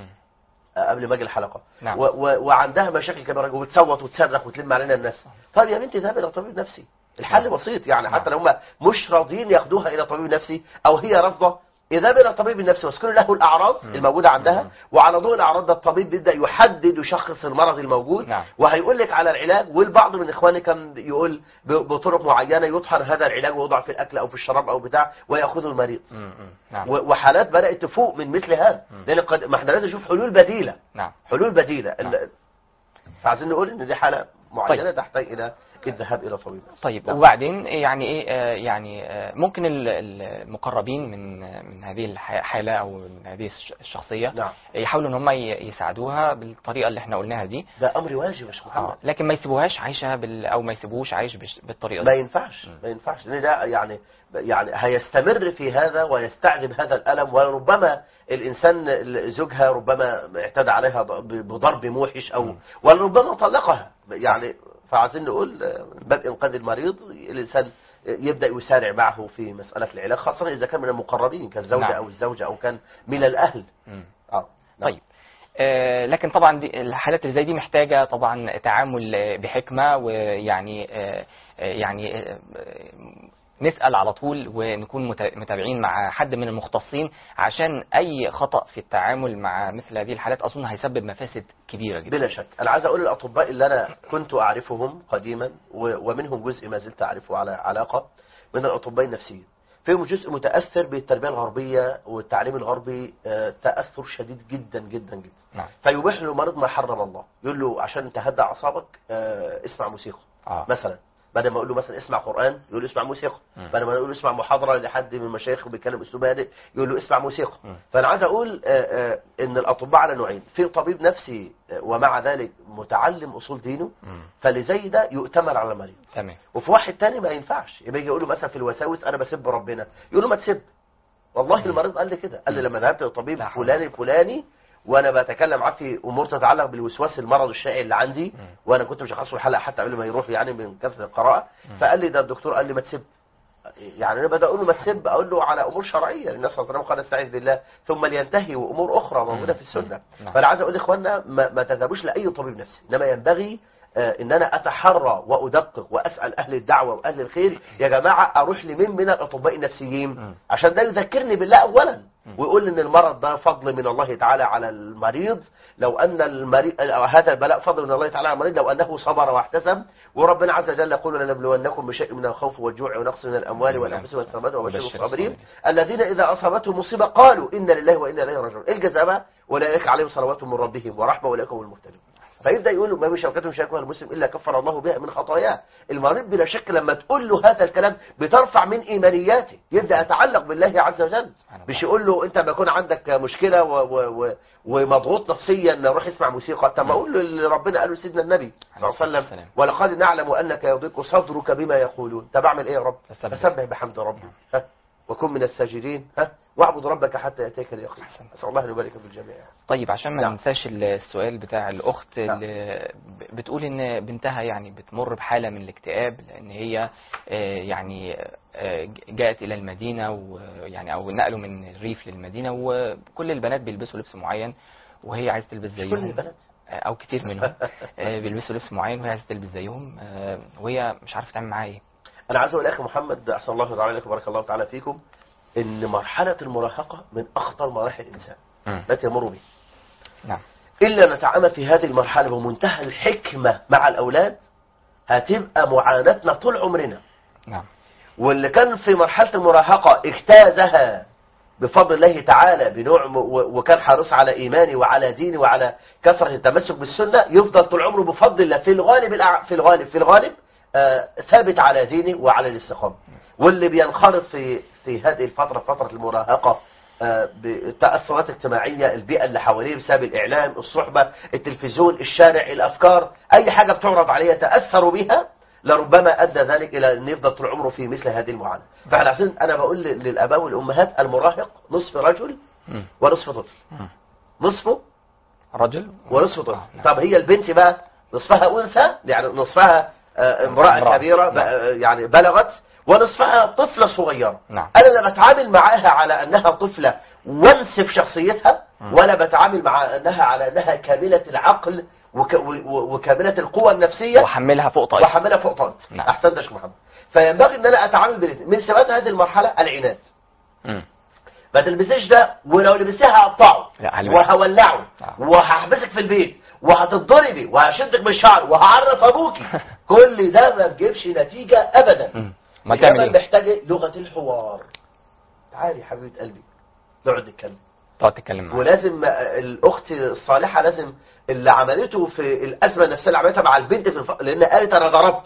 قبل ما اجي الحلقه. وعندها مشاكل كبيره وبتصوت وتصرخ وتلم علينا الناس. طب يا بنتي ذهبي الى طبيب نفسي. الحل بسيط يعني، حتى لو هم مش راضيين ياخدوها الى طبيب نفسي او هي رافضه، إذا بين الطبيب النفسي واذكر له الأعراض الموجودة عندها، وعلى ضوء الأعراض ده الطبيب بيبدأ يحدد ويشخص المرض الموجود وهيقول لك على العلاج. والبعض من إخواني كان يقول بطرق معينة يطحن هذا العلاج ويوضع في الأكل أو في الشراب أو بتاع ويأخذه المريض. وحالات بدأت تفوق من مثل هذا، لأن ما احنا لازم نشوف حلول بديلة. حلول بديلة. فعايزين نقول إن دي حالة معينة تحتاج إلى الذهاب الى طبيب. طيب وبعدين يعني ايه يعني ممكن المقربين من هذه الحاله او من هذه الشخصيه يحاولوا ان هم يساعدوها بالطريقه اللي احنا قلناها دي. ده امر واجب يا شيخ محمد. لكن ما يسيبوهاش عايشه او ما يسيبوهوش عايش بالطريقه دي. ما ينفعش لان ده يعني هيستمر في هذا ويستعذب هذا الالم، وربما الانسان زوجها ربما اعتدى عليها بضرب موحش او وربما طلقها يعني. فعايزين نقول باب انقاذ المريض الانسان يبدا يسارع معه في مساله العلاج، خاصه اذا كان من المقربين كالزوجه او الزوجه او كان من الاهل. طيب لكن طبعا دي الحالات اللي زي دي محتاجه طبعا تعامل بحكمه، ويعني نسأل على طول ونكون متابعين مع حد من المختصين، عشان أي خطأ في التعامل مع مثل هذه الحالات أظن هيسبب مفاسد كبيرة جدا. بلا شك. أنا عايز أقول الأطباء اللي أنا كنت أعرفهم قديما ومنهم جزء ما زلت أعرفه على علاقة من الأطباء النفسيين، فيهم جزء متأثر بالتربية الغربية والتعليم الغربي تأثر شديد جدا جدا جدا. فيبيح له المريض ما حرم الله، يقول له عشان تهدى أعصابك اسمع موسيقى مثلا، بدل ما اقول له مثلا اسمع قرآن يقول له اسمع موسيقى، بدل ما اقول له اسمع محاضرة لحد من المشايخ بيتكلم اسلوب هادئ يقول له اسمع موسيقى. فانا عايز اقول ان الاطباء على نوعين، في طبيب نفسي ومع ذلك متعلم اصول دينه فاللي زي ده يؤتمن على المريض تمام، وفي واحد تاني ما ينفعش يبقى يجي يقول له مثلا في الوساوس انا بسب ربنا، يقول له ما تسب، والله المريض قال لي كده، قال لي لما ذهبت للطبيب فلان الفلاني وانا بتكلم معاه في امور تتعلق بالوسواس المرض الشائع اللي عندي، وانا كنت مش هخلص الحلقه حتى قبل ما يروح يعني من كثره القراءه، فقال لي ده الدكتور قال لي ما تسب. يعني انا بدأ اقول له ما تسب، اقول له على امور شرعيه، النبي صلى الله عليه وسلم قال استعيذ بالله ثم لينتهي، وامور اخرى موجوده في السنه. فانا عايز اقول لاخواننا ما تذهبوش لاي طبيب نفسي، انما ينبغي ان انا اتحرى وادقق واسال اهل الدعوه واهل الخير، يا جماعه اروح لمين من الاطباء النفسيين عشان ده يذكرني بالله اولا، ويقول ان المرض ده فضل من الله تعالى على المريض، لو ان المريض هذا البلاء فضل من الله تعالى على المريض لو انه صبر واحتسب. وربنا عز وجل يقول لنبلونكم بشيء من الخوف والجوع ونقص من الاموال والانفس والثمرات وبشر الصابرين الذين اذا اصابتهم مصيبه قالوا انا لله وانا اليه راجعون. الجزاء بقى اولئك عليهم صلوات من ربهم ورحمه واولئك هم المهتدون. فيبدا يقول ما بشوكته شكوى المسلم الا كفر الله بها من خطاياه. المريض بلا شك لما تقول له هذا الكلام بترفع من ايمانياته، يبدا يتعلق بالله عز وجل، مش يقول له انت بيكون عندك مشكله ومضغوط نفسيا روح اسمع موسيقى. طب ما اقول له اللي ربنا قاله سيدنا النبي صلى الله عليه وسلم ولقد نعلم انك يضيق صدرك بما يقولون. طب اعمل ايه يا رب؟ فسبح بحمد ربي وكن من الساجدين واعبد ربك حتى ياتيك اليقين. اسال الله ان يبارك في الجميع. طيب عشان ما ننساش السؤال بتاع الاخت اللي بتقول ان بنتها يعني بتمر بحاله من الاكتئاب لان هي يعني جاءت الى المدينه ويعني او نقلوا من الريف للمدينه وكل البنات بيلبسوا لبس معين وهي عايزه تلبس زيهم. كل البنات او كتير منهم بيلبسوا لبس معين وهي عايزه تلبس زيهم وهي مش عارفه تعمل معاه ايه. انا عايز اقول اخي محمد احسن الله تعالى عليكم بارك الله تعالى فيكم ان مرحله المراهقه من اخطر مراحل الانسان التي يمر به. نعم. الا نتعامل في هذه المرحله بمنتهى الحكمه مع الاولاد هتبقى معاناتنا طول عمرنا. نعم. واللي كان في مرحله المراهقه اجتازها بفضل الله تعالى بنوع وكان حريص على ايمانه وعلى دينه وعلى كثره التمسك بالسنه يفضل طول عمره بفضل الله في الغالب ثابت على دينه وعلى الاستقامه. واللي بينخرط في هذه الفتره فتره المراهقه بالتاثرات الاجتماعيه البيئه اللي حواليه بسبب الاعلام الصحبه التلفزيون الشارع الافكار اي حاجه بتعرض عليه يتاثر بها لربما ادى ذلك الى ان يفضل طول عمره في مثل هذه المعاناه. فعلى اساس انا بقول للاباء والامهات المراهق نصف رجل ونصف طفل. نصفه رجل ونصف طفل. طب هي البنت بقى نصفها انثى يعني نصفها امرأة كبيرة يعني بلغت ونصفها طفلة صغيرة. نعم. أنا لا بتعامل معاها على أنها طفلة وانسف شخصيتها ولا بتعامل مع أنها على أنها كاملة العقل وكاملة القوة النفسية وحملها فوق طاقة. نعم. أحسنت يا شيخ محمد. فينبغي أن أنا أتعامل بالاثنين. من سمات هذه المرحلة العناد. ما تلبسيش ده ولو لبسيها هقطعه وهولعه وهحبسك في البيت وهتضربي وهشدك بالشعر وهعرف ابوكي. كل ده ما بيجيبش نتيجة ابدا. ما تعمل ايه؟ محتاج لغة الحوار. تعالي يا حبيبة قلبي نقعد نتكلم. تقعد تتكلم معاها. ولازم الاخت الصالحة لازم اللي عملته في الازمة النفسية اللي عملتها مع البنت لان قالت انا ضربت.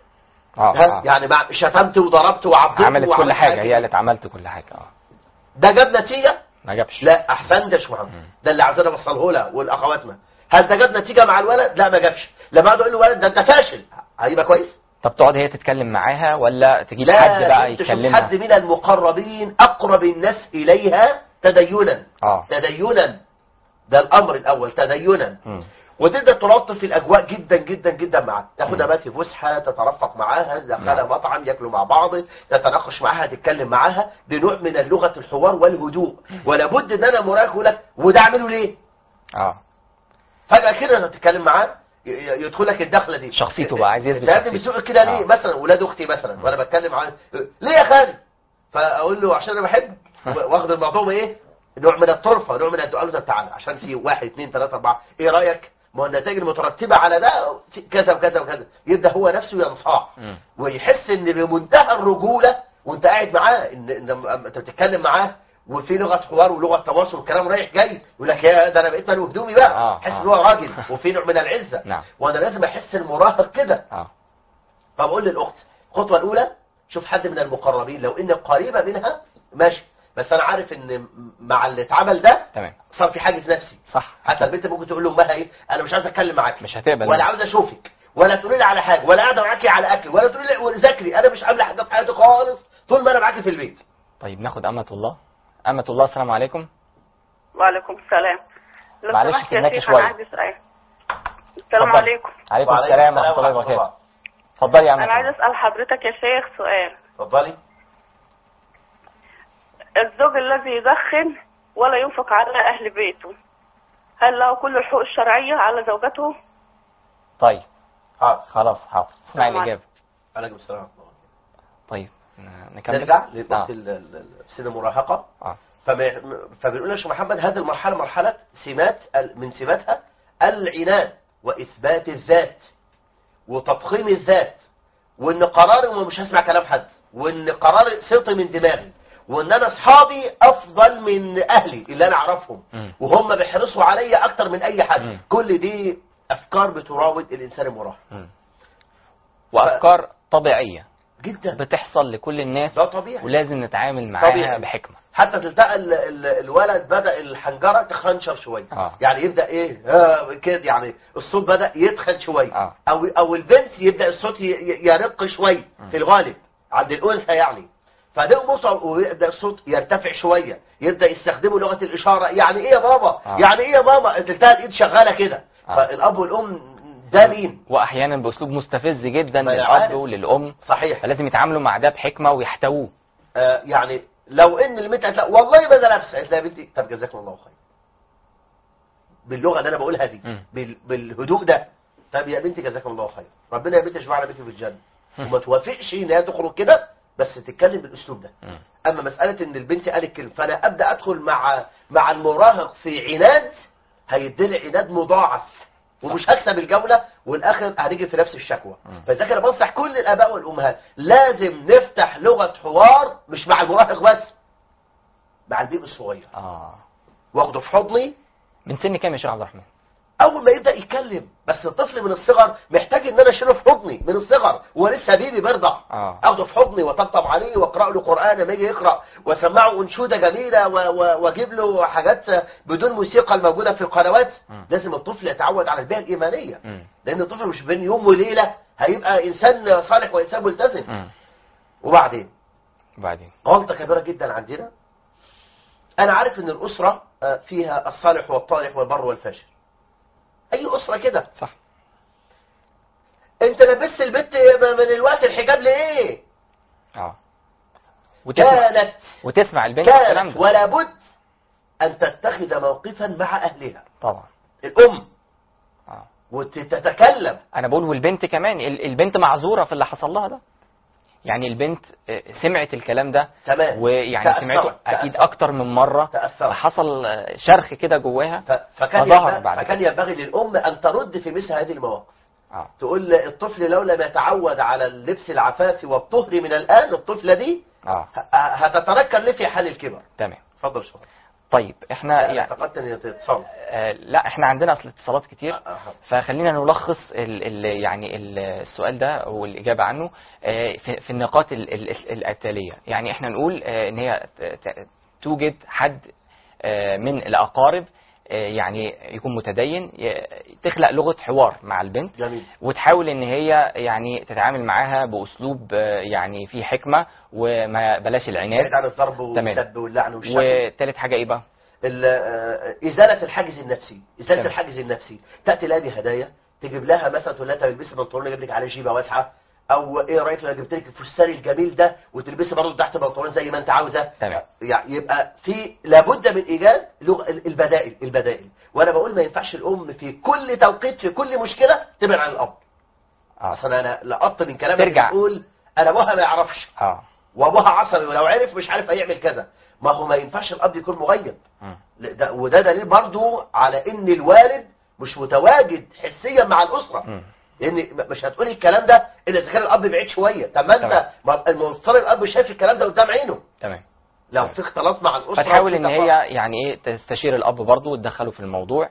يعني شتمت وضربت وعبدت عملت كل حاجة. هي قالت عملت كل حاجة. ده جاب نتيجة؟ ما جابش. لا احسن ده شو ده اللي عايزين اوصله لها والاخواتنا. هل ده جاب نتيجة مع الولد؟ لا ما جابش. لما اقعد اقول له ولد ده انت فاشل هيبقى كويس؟ طب تقعد هي تتكلم معاها ولا تجيب حد بقى يكلمها؟ حد من المقربين اقرب الناس اليها تدينا. تدينا ده الامر الاول تدينا. وتبدا تلطف في الاجواء جدا جدا جدا معاها. تاخدها بقى في فسحه تترفق معاها تدخلها مطعم ياكلوا مع بعض تتناقش معاها تتكلم معاها بنوع من لغه الحوار والهدوء. ولا بد ان انا مراقب اقول لك وده اعمله ليه؟ فجاه كده تتكلم معاه يدخل لك الدخله دي شخصيته بقى عايز يثبت ده بيسوق كده ليه؟ مثلا ولاد اختي مثلا وانا بتكلم معاه ليه يا خالد؟ فاقول له عشان انا بحب واخد الموضوع ايه؟ نوع من الطرفه نوع من الدعاء له تعالى عشان في 1 2 3 4 ايه رايك؟ ما النتائج المترتبه على ده كذا وكذا وكذا. يبدا هو نفسه ينصاع ويحس ان بمنتهى الرجوله وانت قاعد معاه ان انت بتتكلم معاه وفي لغه حوار ولغه تواصل والكلام رايح جاي يقول لك يا ده انا بقيت مالي هدومي بقى احس ان هو راجل وفي نوع من العزه. نعم. وانا لازم احس المراهق كده. فبقول للاخت الخطوه الاولى شوف حد من المقربين لو ان قريبه منها ماشي بس انا عارف ان مع اللي اتعمل ده تمام صار في حاجز نفسي. صح. حتى البنت ممكن تقول لامها ايه انا مش عايز اتكلم معاك مش هتقبل ولا عاوز اشوفك ولا تقولي لي على حاجه ولا قاعده معاكي على اكل ولا تقولي لي ذاكري انا مش عامله حاجه في حياتي خالص طول ما انا معاكي في البيت. طيب ناخد امة الله أمة الله السلام عليكم. وعليكم السلام. لو معلش سمحت يا سمعك شيخ شوية. انا عندي سؤال. السلام اتفضل. عليكم. عليكم السلام ورحمة الله وبركاته. اتفضلي يا أمة. انا عايز اسال حضرتك يا شيخ سؤال. اتفضلي. الزوج الذي يدخن ولا ينفق على اهل بيته، هل له كل الحقوق الشرعيه على زوجته؟ طيب خلاص حاضر اسمعي الإجابة. عليكم السلام. طيب نكمل. نرجع لوقت سن المراهقة. فبنقول يا شيخ محمد هذه المرحلة مرحلة سمات من سماتها العناد وإثبات الذات وتضخيم الذات، وإن قراري ومش هسمع كلام حد، وإن قراري صوتي من دماغي، وإن أنا أصحابي أفضل من أهلي اللي أنا أعرفهم وهم بيحرصوا عليا أكتر من أي حد. كل دي أفكار بتراود الإنسان المراهق، وأفكار طبيعية جدا بتحصل لكل الناس. ده طبيعي ولازم نتعامل معاها طبيعي. بحكمة. حتى تلتقى الولد بدأ الحنجرة تخنشر شوية. يعني يبدأ ايه كده، يعني الصوت بدأ يتخن شوية. او البنت يبدأ الصوت يرق شوية في الغالب عند الأنثى يعني. فده بصر ويبدأ الصوت يرتفع شوية، يبدأ يستخدموا لغة الإشارة. يعني ايه يا بابا يعني ايه يا ماما، تلتقى الإيد شغالة كده. فالأب والأم ده مين، واحيانا باسلوب مستفز جدا للاب وللام. صحيح. فلازم يتعاملوا مع ده بحكمه ويحتووه. يعني لو ان البنت قالت والله ما ده لابسه، قالت لها يا بنتي طب جزاكم الله خير باللغه اللي انا بقولها دي بالهدوء ده، طب يا بنتي جزاكم الله خير، ربنا يا بنتي يجمعنا بيكي في الجنه. وما توافقش ان هي تخرج كده، بس تتكلم بالاسلوب ده. اما مساله ان البنت قالت كلمه فانا ابدا ادخل مع المراهق في عناد، هيديلي عناد مضاعف ومش هكسب الجولة، والاخر هنيجي في نفس الشكوى. فإذا كان بنصح كل الآباء والأمهات لازم نفتح لغة حوار مش مع المراهق بس، مع البيبي الصغير. واخده في حضني. من سن كام يا شيخ عبد الرحمن؟ أول ما يبدأ يتكلم. بس الطفل من الصغر محتاج إن أنا أشيله في حضني من الصغر، هو لسه بيبي بيرضع. أخده في حضني وطبطب عليه وأقرأ له قرآن لما يجي يقرأ، وأسمعه أنشودة جميلة وأجيب له حاجات بدون موسيقى الموجودة في القنوات. لازم الطفل يتعود على البيئة الإيمانية، لأن الطفل مش بين يوم وليلة هيبقى إنسان صالح وإنسان ملتزم. وبعدين غلطة كبيرة جدا عندنا. أنا عارف إن الأسرة فيها الصالح والطالح والبر والفاجر، اي اسره كده صح. انت لبست البنت من الوقت الحجاب ليه؟ وتسمع البنت كانت ولا بد ان تتخذ موقفا مع اهلها طبعا الام وتتكلم. انا بقول والبنت كمان، البنت معذوره في اللي حصل لها ده. يعني البنت سمعت الكلام ده تمام، ويعني سمعته اكيد اكتر من مره، فحصل شرخ كده جواها فكان ينبغي للام ان ترد في مثل هذه المواقف. تقول الطفل لو لم يتعود على اللبس العفافي والطهر من الان، الطفله دي هتتنكر ليه في حال الكبر. تمام، اتفضل شكرا. طيب احنا يعني اعتقدت ان تتصل. لا احنا عندنا اصل اتصالات كتير. فخلينا نلخص يعني السؤال ده والاجابه عنه في النقاط التاليه. يعني احنا نقول ان هي توجد حد من الاقارب يعني يكون متدين، تخلق لغه حوار مع البنت. جميل. وتحاول ان هي يعني تتعامل معاها باسلوب يعني فيه حكمه، وما بلاش العناد، بعيد عن الضرب والسب واللعن والشتم. وثالث حاجه ايه بقى؟ ازاله الحاجز النفسي. ازاله الحاجز النفسي، تاتي لها بهدايا، تجيب لها مثلا تقول لها تلبسي بنطلون اجيب لك عليه جيبه واسعه، او ايه رايك لو جبت لك الفستان الجميل ده وتلبسي برضه تحت بنطلون زي ما انت عاوزه. تمام. يعني يبقى في لابد من ايجاد البدائل. وانا بقول ما ينفعش الام في كل توقيت في كل مشكله تبعد عن الاب. اصلا انا لقطت من كلامك تقول انا ابوها ما يعرفش وابوها عصبي ولو عرف مش عارف هيعمل كذا. ما هو ما ينفعش الاب يكون مغيب. وده دليل برضه على ان الوالد مش متواجد حسيا مع الاسره. لان مش هتقولي الكلام ده الا اذا كان الاب بعيد شويه. طب ما انت المفترض الاب شايف الكلام ده قدام عينه. تمام. لو في اختلاط مع الاسره فتحاول ان هي يعني ايه تستشير الاب برضه وتدخله في الموضوع،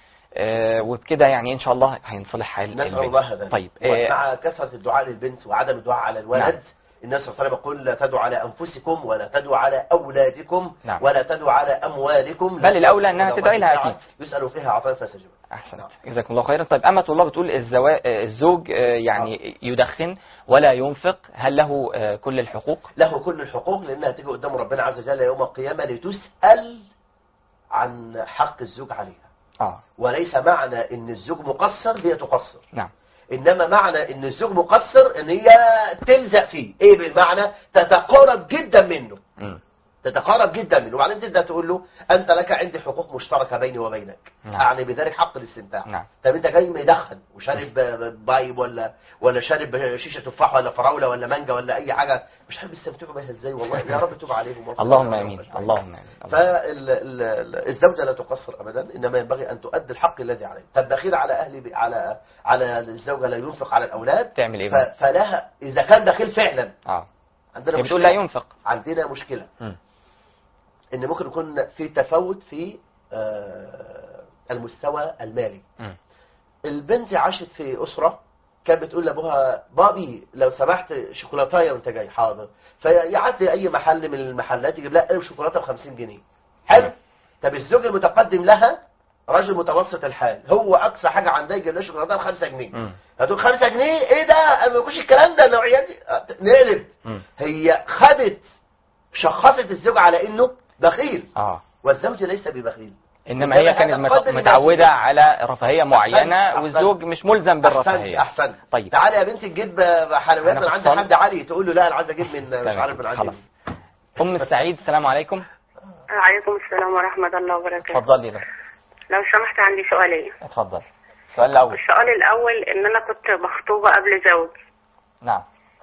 وبكده يعني ان شاء الله هينصلح حال البنت. طيب مع كثره الدعاء للبنت وعدم الدعاء على الولد. النبي صلى الله عليه وسلم يقول لا تدعوا على أنفسكم ولا تدعوا على أولادكم نعم. ولا تدعوا على أموالكم، بل الأولى أنها تدعي لها أكيد. يسألوا فيها عطاء فسجوا. أحسنت. جزاكم الله خيرا. طيب أمة الله بتقول الزوج يعني يدخن ولا ينفق، هل له كل الحقوق؟ له كل الحقوق، لأنها تيجي قدام ربنا عز وجل يوم القيامة لتسأل عن حق الزوج عليها. وليس معنى ان الزوج مقصر هي تقصر. نعم. انما معنى ان الزوج مقصر ان هي تلزق فيه. ايه بالمعنى؟ تتقارب جدا منه. تتقارب جدا منه، وبعدين تبدا تقول له انت لك عندي حقوق مشتركه بيني وبينك. نعم. اعني بذلك حق الاستمتاع. نعم. طب انت جاي مدخن وشارب بايب ولا شارب شيشه تفاح ولا فراوله ولا مانجا ولا اي حاجه، مش حابب يستمتعوا بيها ازاي؟ والله يا رب تتوب عليهم. اللهم امين. اللهم امين. فالزوجه لا تقصر ابدا، انما ينبغي ان تؤدي الحق الذي عليها. فالدخيل على اهل على الزوجه لا ينفق على الاولاد، تعمل ايه بقى؟ فلها اذا كان دخيل فعلا. عندنا بتقول لا ينفق. عندنا مشكله ان ممكن يكون في تفاوت في المستوى المالي. البنت عاشت في اسره كانت بتقول لابوها بابي لو سمحت شوكولاتايه وانت جاي. حاضر. فيعدي اي محل من المحلات يجيب لها قلب شوكولاته ب 50 جنيه. حلو. طب الزوج المتقدم لها راجل متوسط الحال، هو اقصى حاجه عندها يجيب لها شوكولاته ب 5 جنيه. هتقول 5 جنيه ايه ده؟ ما يكونش الكلام ده النوعيات دي. نقلب. هي خدت شخصت الزوج على انه بخيل. والزوج ليس ببخيل، انما هي كانت متعوده على رفاهيه معينه، والزوج مش ملزم بالرفاهيه. احسن. طيب تعالي يا بنتي تجيب حلويات من عند حد علي، تقول له لا انا عايز اجيب من مش عارف من عندي. ام السعيد السلام عليكم. وعليكم السلام ورحمه الله وبركاته. اتفضلي. لو سمحت عندي سؤالين. اتفضل. السؤال الاول. السؤال الاول ان انا كنت مخطوبه قبل زوجي. نعم.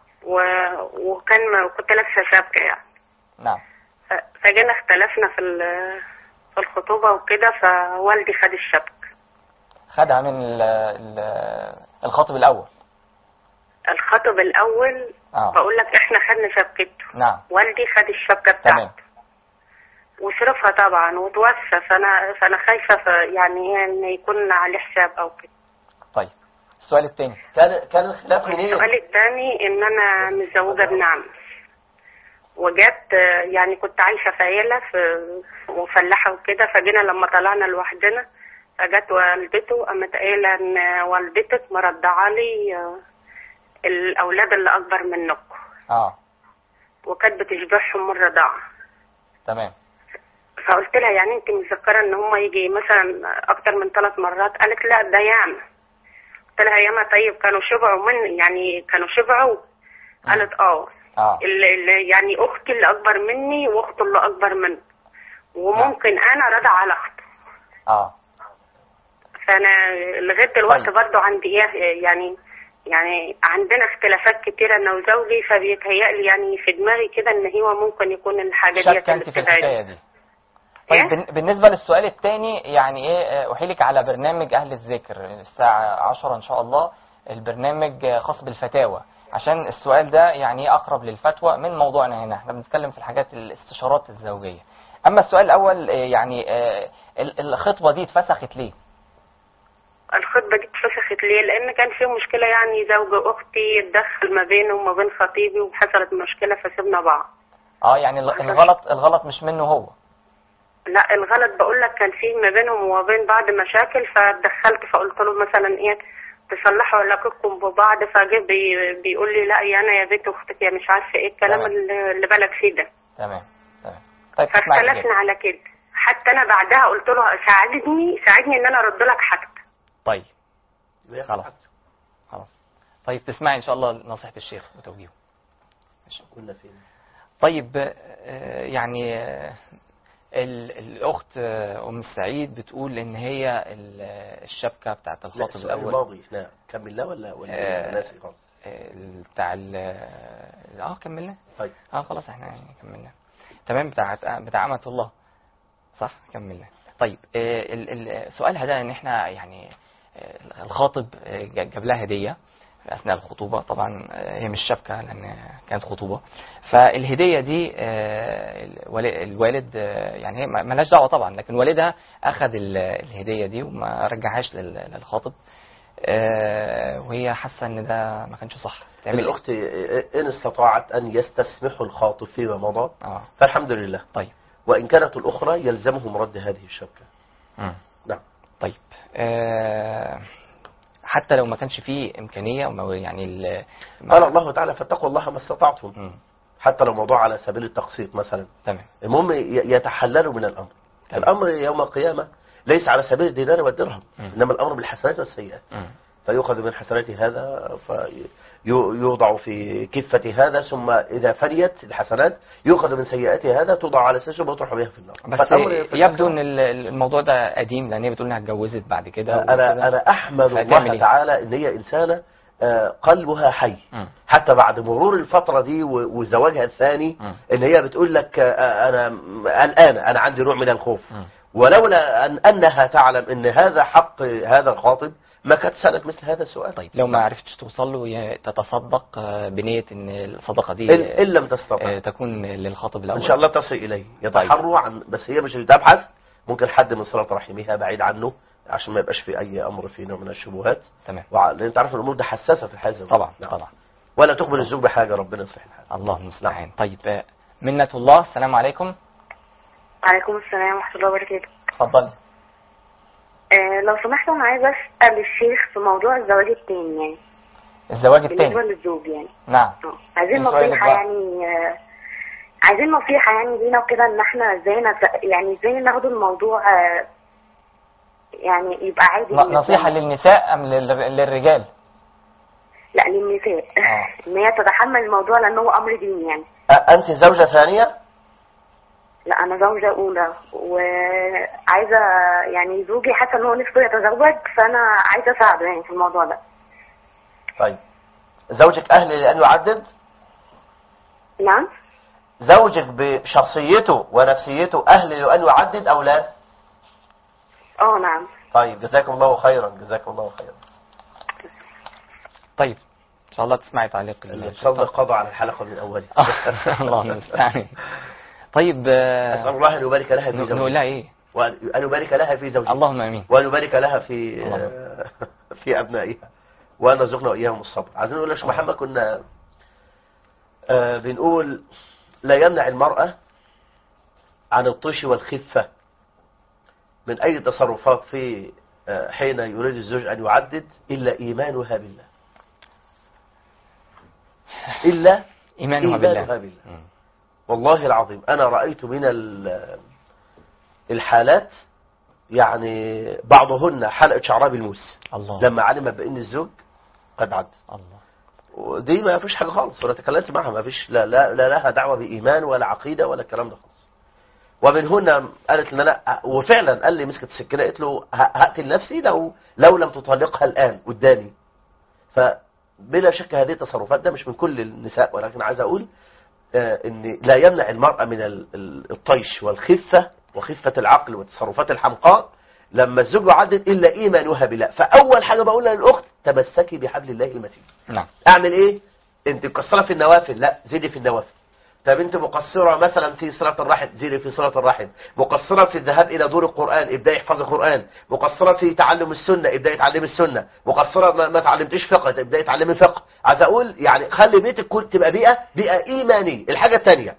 كنت لابسه شبكه يعني. نعم. فجينا اختلفنا في الخطوبة وكده، فوالدي خد الشبكة. خدها من الخطب الأول. الخطب الأول. بقول لك احنا خدنا شبكته. نعم. والدي خد الشبكة بتاعته. وصرفها طبعا وتوفى، فأنا خايفة يعني ان يكون عليه حساب أو كده. طيب السؤال الثاني كان الخلاف من ايه؟ السؤال الثاني ان انا متزوجة ابن عمي، وجت يعني كنت عايشة في عيلة وفلاحة وكده، فجينا لما طلعنا لوحدنا فجت والدته قامت قايلة ان والدتك مرضعة لي الاولاد اللي اكبر منكم. وكانت بتشبعهم من الرضاعة. تمام. فقلت لها يعني انت متذكرة ان هم يجي مثلا اكتر من 3 مرات؟ قالت لا ده ياما. قلت لها ياما. طيب كانوا شبعوا يعني كانوا شبعوا؟ قالت يعني اختي اللي اكبر مني واخته اللي اكبر مني، وممكن انا رضع على اخته. فانا لغايه دلوقتي برضه عندي يعني عندنا اختلافات كتيره انا وزوجي، فبيتهيألي يعني في دماغي كده ان هو ممكن يكون الحاجه دي في الحكايه دي. طيب بالنسبه للسؤال الثاني، يعني ايه احيلك على برنامج اهل الذكر الساعه 10 ان شاء الله، البرنامج خاص بالفتاوى، عشان السؤال ده يعني اقرب للفتوى من موضوعنا هنا. احنا بنتكلم في الحاجات الاستشارات الزوجيه. اما السؤال الاول يعني الخطبه دي اتفسخت ليه؟ الخطبه دي اتفسخت ليه؟ لان كان في مشكله، يعني زوج اختي اتدخل ما بينه وما بين خطيبي وحصلت مشكله فسيبنا بعض. يعني الغلط مش منه هو. لا الغلط بقول لك كان في ما بينهم وما بين بعض مشاكل، فاتدخلت فقلت له مثلا ايه تصلحوا علاقتكم ببعض، فجه بيقول لي لا انا يا بنت اختك يا مش عارفه ايه الكلام اللي بالك فيه ده. تمام. طيب فاختلفنا على كده. حتى انا بعدها قلت له ساعدني ان انا ارد لك حاجتك. طيب خلاص. طيب تسمعي ان شاء الله نصيحه الشيخ وتوجيهه. كنا فين؟ طيب يعني الأخت أم السعيد بتقول إن هي الشبكة بتاعت الخاطب الأول الماضي. لا كملنا ولا ناسي خالص؟ بتاع كملنا. طيب خلاص احنا يعني كملنا. تمام. بتاع أمة الله صح كملنا. طيب سؤالها ده إن احنا يعني الخاطب جاب لها هدية أثناء الخطوبة. طبعا هي مش شبكة لأن كانت خطوبة، فالهدية دي الوالد يعني هي مالهاش دعوة طبعا، لكن والدها أخذ الهدية دي وما رجعهاش للخاطب. وهي حاسة ان ده ما كانش صح. تعمل الأخت إن استطاعت أن يستسمحوا الخاطب فيما مضى فالحمد لله. طيب. وإن كانت الأخرى يلزمهم رد هذه الشبكة. نعم. طيب. حتى لو ما كانش فيه إمكانية يعني قال الله تعالى فاتقوا الله ما استطعتم. حتى لو موضوع على سبيل التقسيط مثلا. تمام. المهم يتحللوا من الأمر. تمام. الأمر يوم القيامة ليس على سبيل الدينار والدرهم، إنما الأمر بالحسنات والسيئات. فيؤخذ من حسنات هذا فيوضع في كفة هذا، ثم إذا فنيت الحسنات يؤخذ من سيئات هذا توضع على سجن ويطرح بها في النار. بس يبدو ان الموضوع ده قديم، لان هي بتقول انها اتجوزت بعد كده. أنا أحمد الله تعالى إن هي إنسانة قلبها حي حتى بعد مرور الفترة دي وزواجها الثاني، إن هي بتقول لك أنا الآن أنا عندي نوع من الخوف، ولولا أنها تعلم إن هذا حق هذا الخاطب ما كانت سألت مثل هذا السؤال. طيب لو ما عرفتش توصل له تتصدق بنية ان الصدقة دي إن لم تستطع تكون للخاطب الأول إن شاء الله تصل إليه. يتحروا عن، بس هي مش تبحث، ممكن حد من صلة رحمها بعيد عنه عشان ما يبقاش في أي أمر فيه نوع من الشبهات. تمام. لأن أنت عارف الأمور دي حساسة في الحزم. طبعا. نعم. طبعا. ولا تقبل الزوج بحاجة، ربنا يصلح الحال. الله المستعان. طيب منة الله، السلام عليكم. وعليكم السلام ورحمة الله وبركاته. اتفضلي. لو سمحت انا عايزه اسال الشيخ في موضوع الزواج التاني، يعني الزواج التاني بالنسبه للزوج يعني. نعم. عايزين نصيحه يعني عايزين نصيحه يعني لينا وكده، ان احنا ازاي يعني ازاي ناخد الموضوع يعني يبقى عادي. نصيحه للنساء ام للرجال؟ لا للنساء. ان هي تتحمل الموضوع لانه هو امر ديني يعني. انت زوجة ثانية؟ لا انا زوجة اولى، وعايزة يعني زوجي حاسة ان هو نفسه يتزوج، فانا عايزة اساعده يعني في الموضوع ده. طيب زوجك اهل لان يعدد؟ نعم. زوجك بشخصيته ونفسيته اهل لان يعدد او لا؟ نعم. طيب جزاكم الله خيرا، جزاكم الله خيرا. طيب ان شاء الله تسمعي تعليق الصدق قضى على الحلقة من اولها. الله المستعان. طيب أسأل الله أن يبارك لها في زوجها. نقول لها إيه؟ وأن يبارك لها في زوجها. اللهم آمين. وأن يبارك لها في أبنائها، وأن يرزقنا وإياهم الصبر. عايزين نقول لك محمد، كنا بنقول لا يمنع المرأة عن الطيش والخفة من أي تصرفات في حين يريد الزوج أن يعدد إلا إيمانها بالله. إلا إيمانها بالله. والله العظيم أنا رأيت من الحالات يعني بعضهن حلقة شعرها بالموس الله. لما علم بأن الزوج قد عد. الله. ودي ما فيش حاجة خالص، ولا تكلمت معها، ما فيش لا لها دعوة بإيمان ولا عقيدة ولا الكلام ده خالص. ومنهن قالت لنا وفعلا قال لي مسكت السكينة قالت له هقتل نفسي لو لم تطلقها الآن قدامي. فبلا شك هذه التصرفات ده مش من كل النساء، ولكن عايز أقول ان لا يمنع المرأة من الطيش والخفة وخفة العقل والتصرفات الحمقاء لما الزوج يعدد إلا إيمانها بالله. فأول حاجة بقولها للأخت تمسكي بحبل الله المتين. نعم. أعمل إيه؟ أنت مقصرة في النوافل، لا زيدي في النوافل. طب أنت مقصرة مثلا في صلاة الرحم، زيدي في صلاة الرحم. مقصرة في الذهاب إلى دور القرآن، ابدأي احفظي القرآن. مقصرة في تعلم السنة، ابدأي تعلمي السنة. مقصرة ما تعلمتيش فقه، ابدأي تعلمي فقه. عايز أقول يعني خلي بيتك كل تبقى بيئة إيمانية. الحاجة الثانية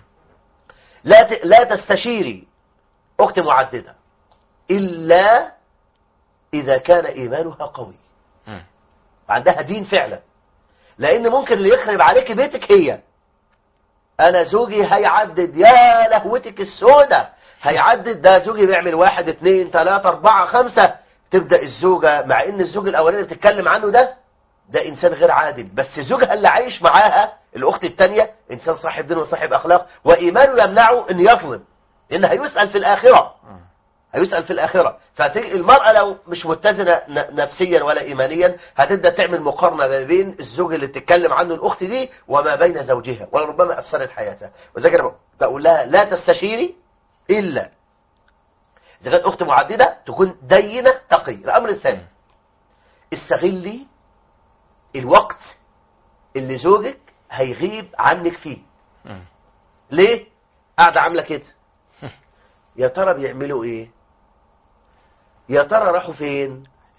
لا تستشيري أخت معددة إلا إذا كان إيمانها قوي وعندها دين فعلا، لأن ممكن اللي يخرب عليك بيتك هي أنا زوجي هيعدد، يا لهوتك السودة هيعدد، ده زوجي بيعمل 1 2 3 4 5. تبدأ الزوجة مع إن الزوج الأولاني اللي بتتكلم عنه ده إنسان غير عادل، بس زوجها اللي عايش معاها الأخت الثانية إنسان صاحب دين وصاحب أخلاق وإيمانه يمنعه إن يظلم، لأن هيسأل في الآخرة. هيسأل في الآخرة. فالمرأة لو مش متزنة نفسيا ولا إيمانيا هتبدأ تعمل مقارنة ما بين الزوج اللي بتتكلم عنه الأخت دي وما بين زوجها، ولربما أفسدت حياتها. وذلك أنا بقول لها لا تستشيري إلا إذا كانت أخت معددة تكون دينة تقي. الأمر الثاني استغلي الوقت اللي زوجك هيغيب عنك فيه. ليه؟ قاعدة عاملة كده، يا ترى بيعملوا ايه؟ يا ترى راحوا فين؟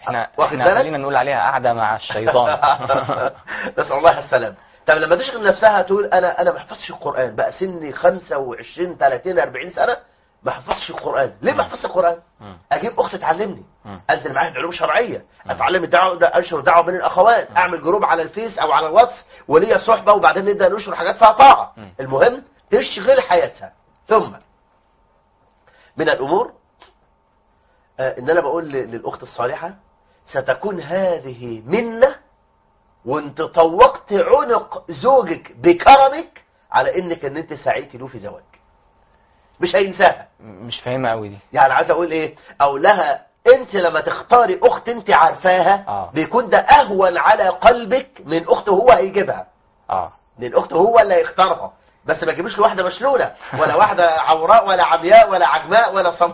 احنا خلينا نقول عليها قاعده مع الشيطان. نسأل الله السلام. طب لما تشغل نفسها تقول انا ما حفظتش القرآن، بقى سني 25 30 40 سنة ما حفظتش القرآن. ليه ما حفظتش القرآن؟ اجيب اخت تعلمني، انزل معاها علوم شرعيه، اتعلم الدعوه، انشر دعوه بين الاخوات، اعمل جروب على الفيس او على الواتس وليا صحبه، وبعدين نبدا ننشر حاجات فيها طاعه. المهم تشغل حياتها. ثم من الامور ان انا بقول للاخت الصالحه ستكون هذه منه، وانت طوقت عنق زوجك بكرمك على انك ان انت سعيتي له في زواج، مش هينساها. مش فاهمه قوي دي. يعني عايز اقول ايه، او لها انت لما تختاري اخت انت عارفاها بيكون ده اهون على قلبك من اخت هو هيجيبها. من اخت هو اللي هيختارها، بس ما تجيبوش واحده مشلوله ولا واحده عوراء ولا عمياء ولا عجماء ولا صم.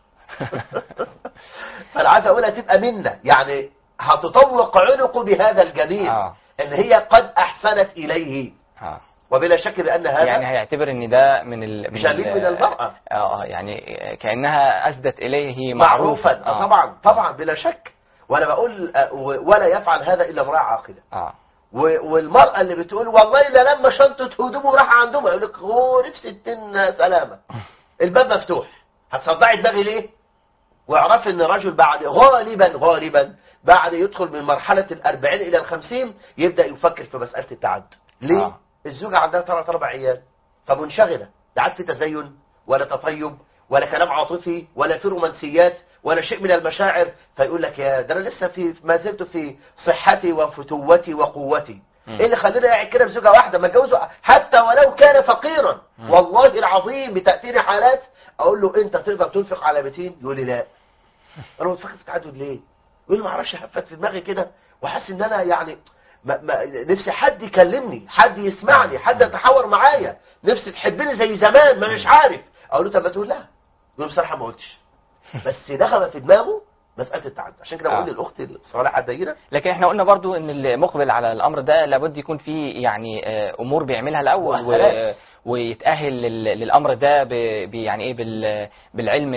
فانا عايز اقولها تبقى منا، يعني هتطوق عنقه بهذا الجميل ان هي قد احسنت اليه. وبلا شك بان هذا يعني هيعتبر ان ده من جميل من المرأة. يعني كأنها اسدت اليه معروفا. طبعا بلا شك. وانا بقول ولا يفعل هذا الا امرأة عاقلة. والمرأة اللي بتقول والله لا لما شنطة هدومه وراح عندهم، يقول لك هو نفسي التن سلامة، الباب مفتوح، هتصدعي دماغي ليه؟ واعرف ان الرجل بعد غالبا بعد يدخل من مرحلة 40 الى 50 يبدأ يفكر في مسألة التعدد. ليه؟ الزوجة عندها 3 4 عيال، فمنشغلة، لا عاد في تزين ولا تطيب ولا كلام عاطفي ولا في رومانسيات ولا شيء من المشاعر، فيقول لك يا ده انا لسه ما زلت في صحتي وفتوتي وقوتي. ايه اللي خلينا قاعد كده بزوجة واحدة؟ ما اتجوزه حتى ولو كان فقيرا. والله العظيم بتأتيني حالات اقول له انت تقدر تنفق على بيتين؟ يقول لي لا. انا بفكر في التعدد ليه؟ يقول لي ما اعرفش، هفت في دماغي كده وحاسس ان انا يعني نفسي حد يكلمني، حد يسمعني، حد يتحاور معايا، نفسي تحبني زي زمان، ما مش عارف. اقول له طب ما تقول لها. يقول بصراحه ما قلتش، بس دخل في دماغه مساله التعدد. عشان كده بقول للاخت الصالحه الدينه. لكن احنا قلنا برضو ان المقبل على الامر ده لابد يكون فيه يعني امور بيعملها الاول ويتأهل للأمر ده يعني ايه بالعلم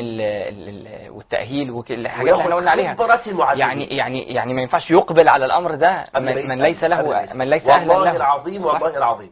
والتأهيل والحاجات اللي احنا قلنا عليها. يعني ما ينفعش يقبل على الأمر ده من ليس أهلا له. والله العظيم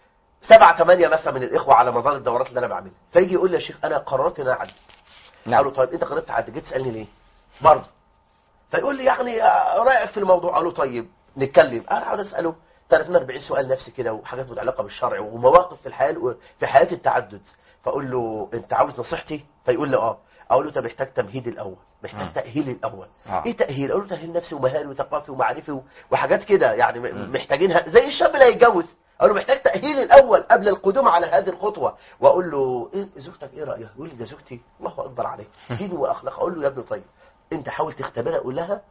7 8 مثلا من الإخوة على مدار الدورات اللي أنا بعملها، فيجي يقول لي يا شيخ أنا قررت إن أنا أعدل. قال له طيب أنت قررت تعدل، جيت تسألني ليه؟ برضه. فيقول لي يعني رأيك في الموضوع. قال له طيب نتكلم. أنا عاوز أسأله 30 40 سؤال نفسي كده، وحاجات متعلقه بالشرع ومواقف في حياه التعدد. فاقول له انت عاوز نصيحتي؟ فيقول لي اقول له طب محتاج تمهيد الاول، محتاج تاهيل الاول. ايه تاهيل؟ اقول له تاهيل نفسي ومهاري وثقافي ومعرفي وحاجات كده، يعني محتاجينها زي الشاب اللي هيتجوز. اقول له محتاج تاهيل الاول قبل القدوم على هذه الخطوه. واقول له إيه زوجتك ايه رايها؟ يقول لي ده زوجتي الله اكبر عليك دين واخلاق. اقول له يا ابني طيب انت حاول تختبرها، قول لها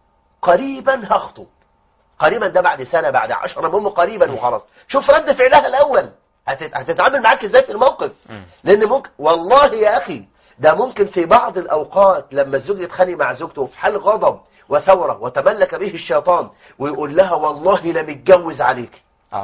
قريبا هخطب. قريبا ده بعد سنة بعد 10، المهم قريبا وخلاص. شوف رد فعلها الاول، هتتعامل معاك ازاي في الموقف. لان ممكن والله يا اخي ده ممكن في بعض الاوقات لما الزوج يتخانق مع زوجته في حال غضب وثورة وتملك به الشيطان ويقول لها والله لا متجوز عليك،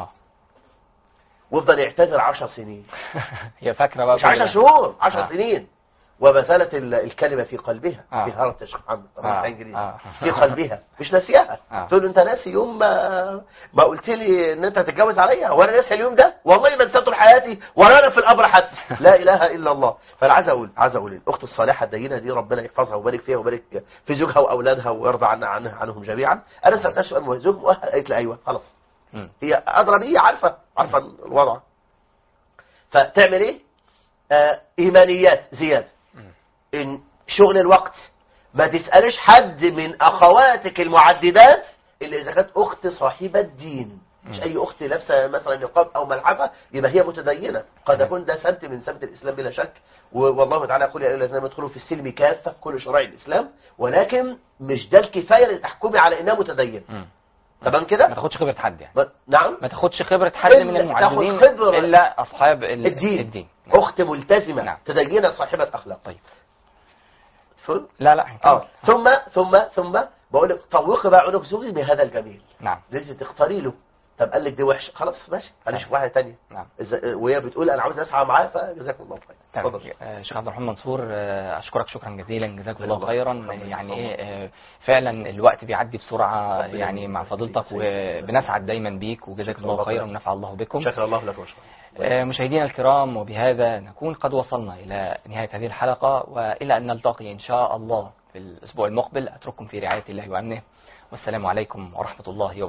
ويفضل يعتذر 10 سنين. هي فاكره بقى مش 10 شهور، 10 سنين، وما زالت الكلمة في قلبها. في هارة الشيخ محمد طبعا انجليزي في قلبها مش ناسيها. تقول له انت ناسي يوم ما قلت لي ان انت هتتجوز عليا؟ وانا ناسي اليوم ده؟ والله ما انساه طول حياتي ولا انا في القبر حتى. لا اله الا الله. فانا عايز اقول الاخت الصالحه الدينه دي ربنا يحفظها ويبارك فيها ويبارك في زوجها واولادها ويرضى عنهم جميعا. انا سالتها سؤال مهم، زوج مؤهل؟ قالت لي ايوه. خلاص هي ادرى بيه، عارفه الوضع. فتعمل ايه؟ ايمانيات زياده، ان شغل الوقت ما تسألش حد من اخواتك المعددات الا اذا كانت اخت صاحبة دين. مش اي اخت لابسه مثلا نقاب او ملحفه يبقى هي متدينه. قد يكون ده سمت من سمت الاسلام بلا شك، والله تعالى يقول يا ايها الذين يدخلوا في السلم كافه كل شرائع الاسلام، ولكن مش ده الكفايه لتحكمي على انها متدينه. تمام كده؟ ما تاخدش خبره حد يعني. نعم، ما تاخدش خبره حد من المعددين الا اصحاب الدين. اخت ملتزمه. نعم. تدينه صاحبه اخلاق. طيب فل؟ لا ثم بقول لك طوقي بقى عنق زوجي بهذا الجميل. نعم. لازم تختاري له طب قال لك دي وحشه، خلاص ماشي هنشوف واحده ثانيه. نعم. وهي بتقول انا عاوز اسعى معاه، فجزاكم الله خير. تمام. شيخ عبد الرحمن منصور، اشكرك شكرا جزيلا، جزاكم الله خيرا. يعني فعلا الوقت بيعدي بسرعه يعني مع فضيلتك، وبنسعد دايما بيك، وجزاكم الله خيرا ونفع الله بكم. شكر الله لك وشكرا. مشاهدينا الكرام، وبهذا نكون قد وصلنا إلى نهاية هذه الحلقة، وإلى أن نلتقي إن شاء الله في الأسبوع المقبل. أترككم في رعاية الله وأمنه، والسلام عليكم ورحمة الله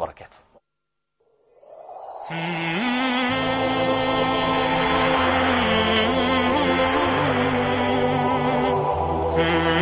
وبركاته.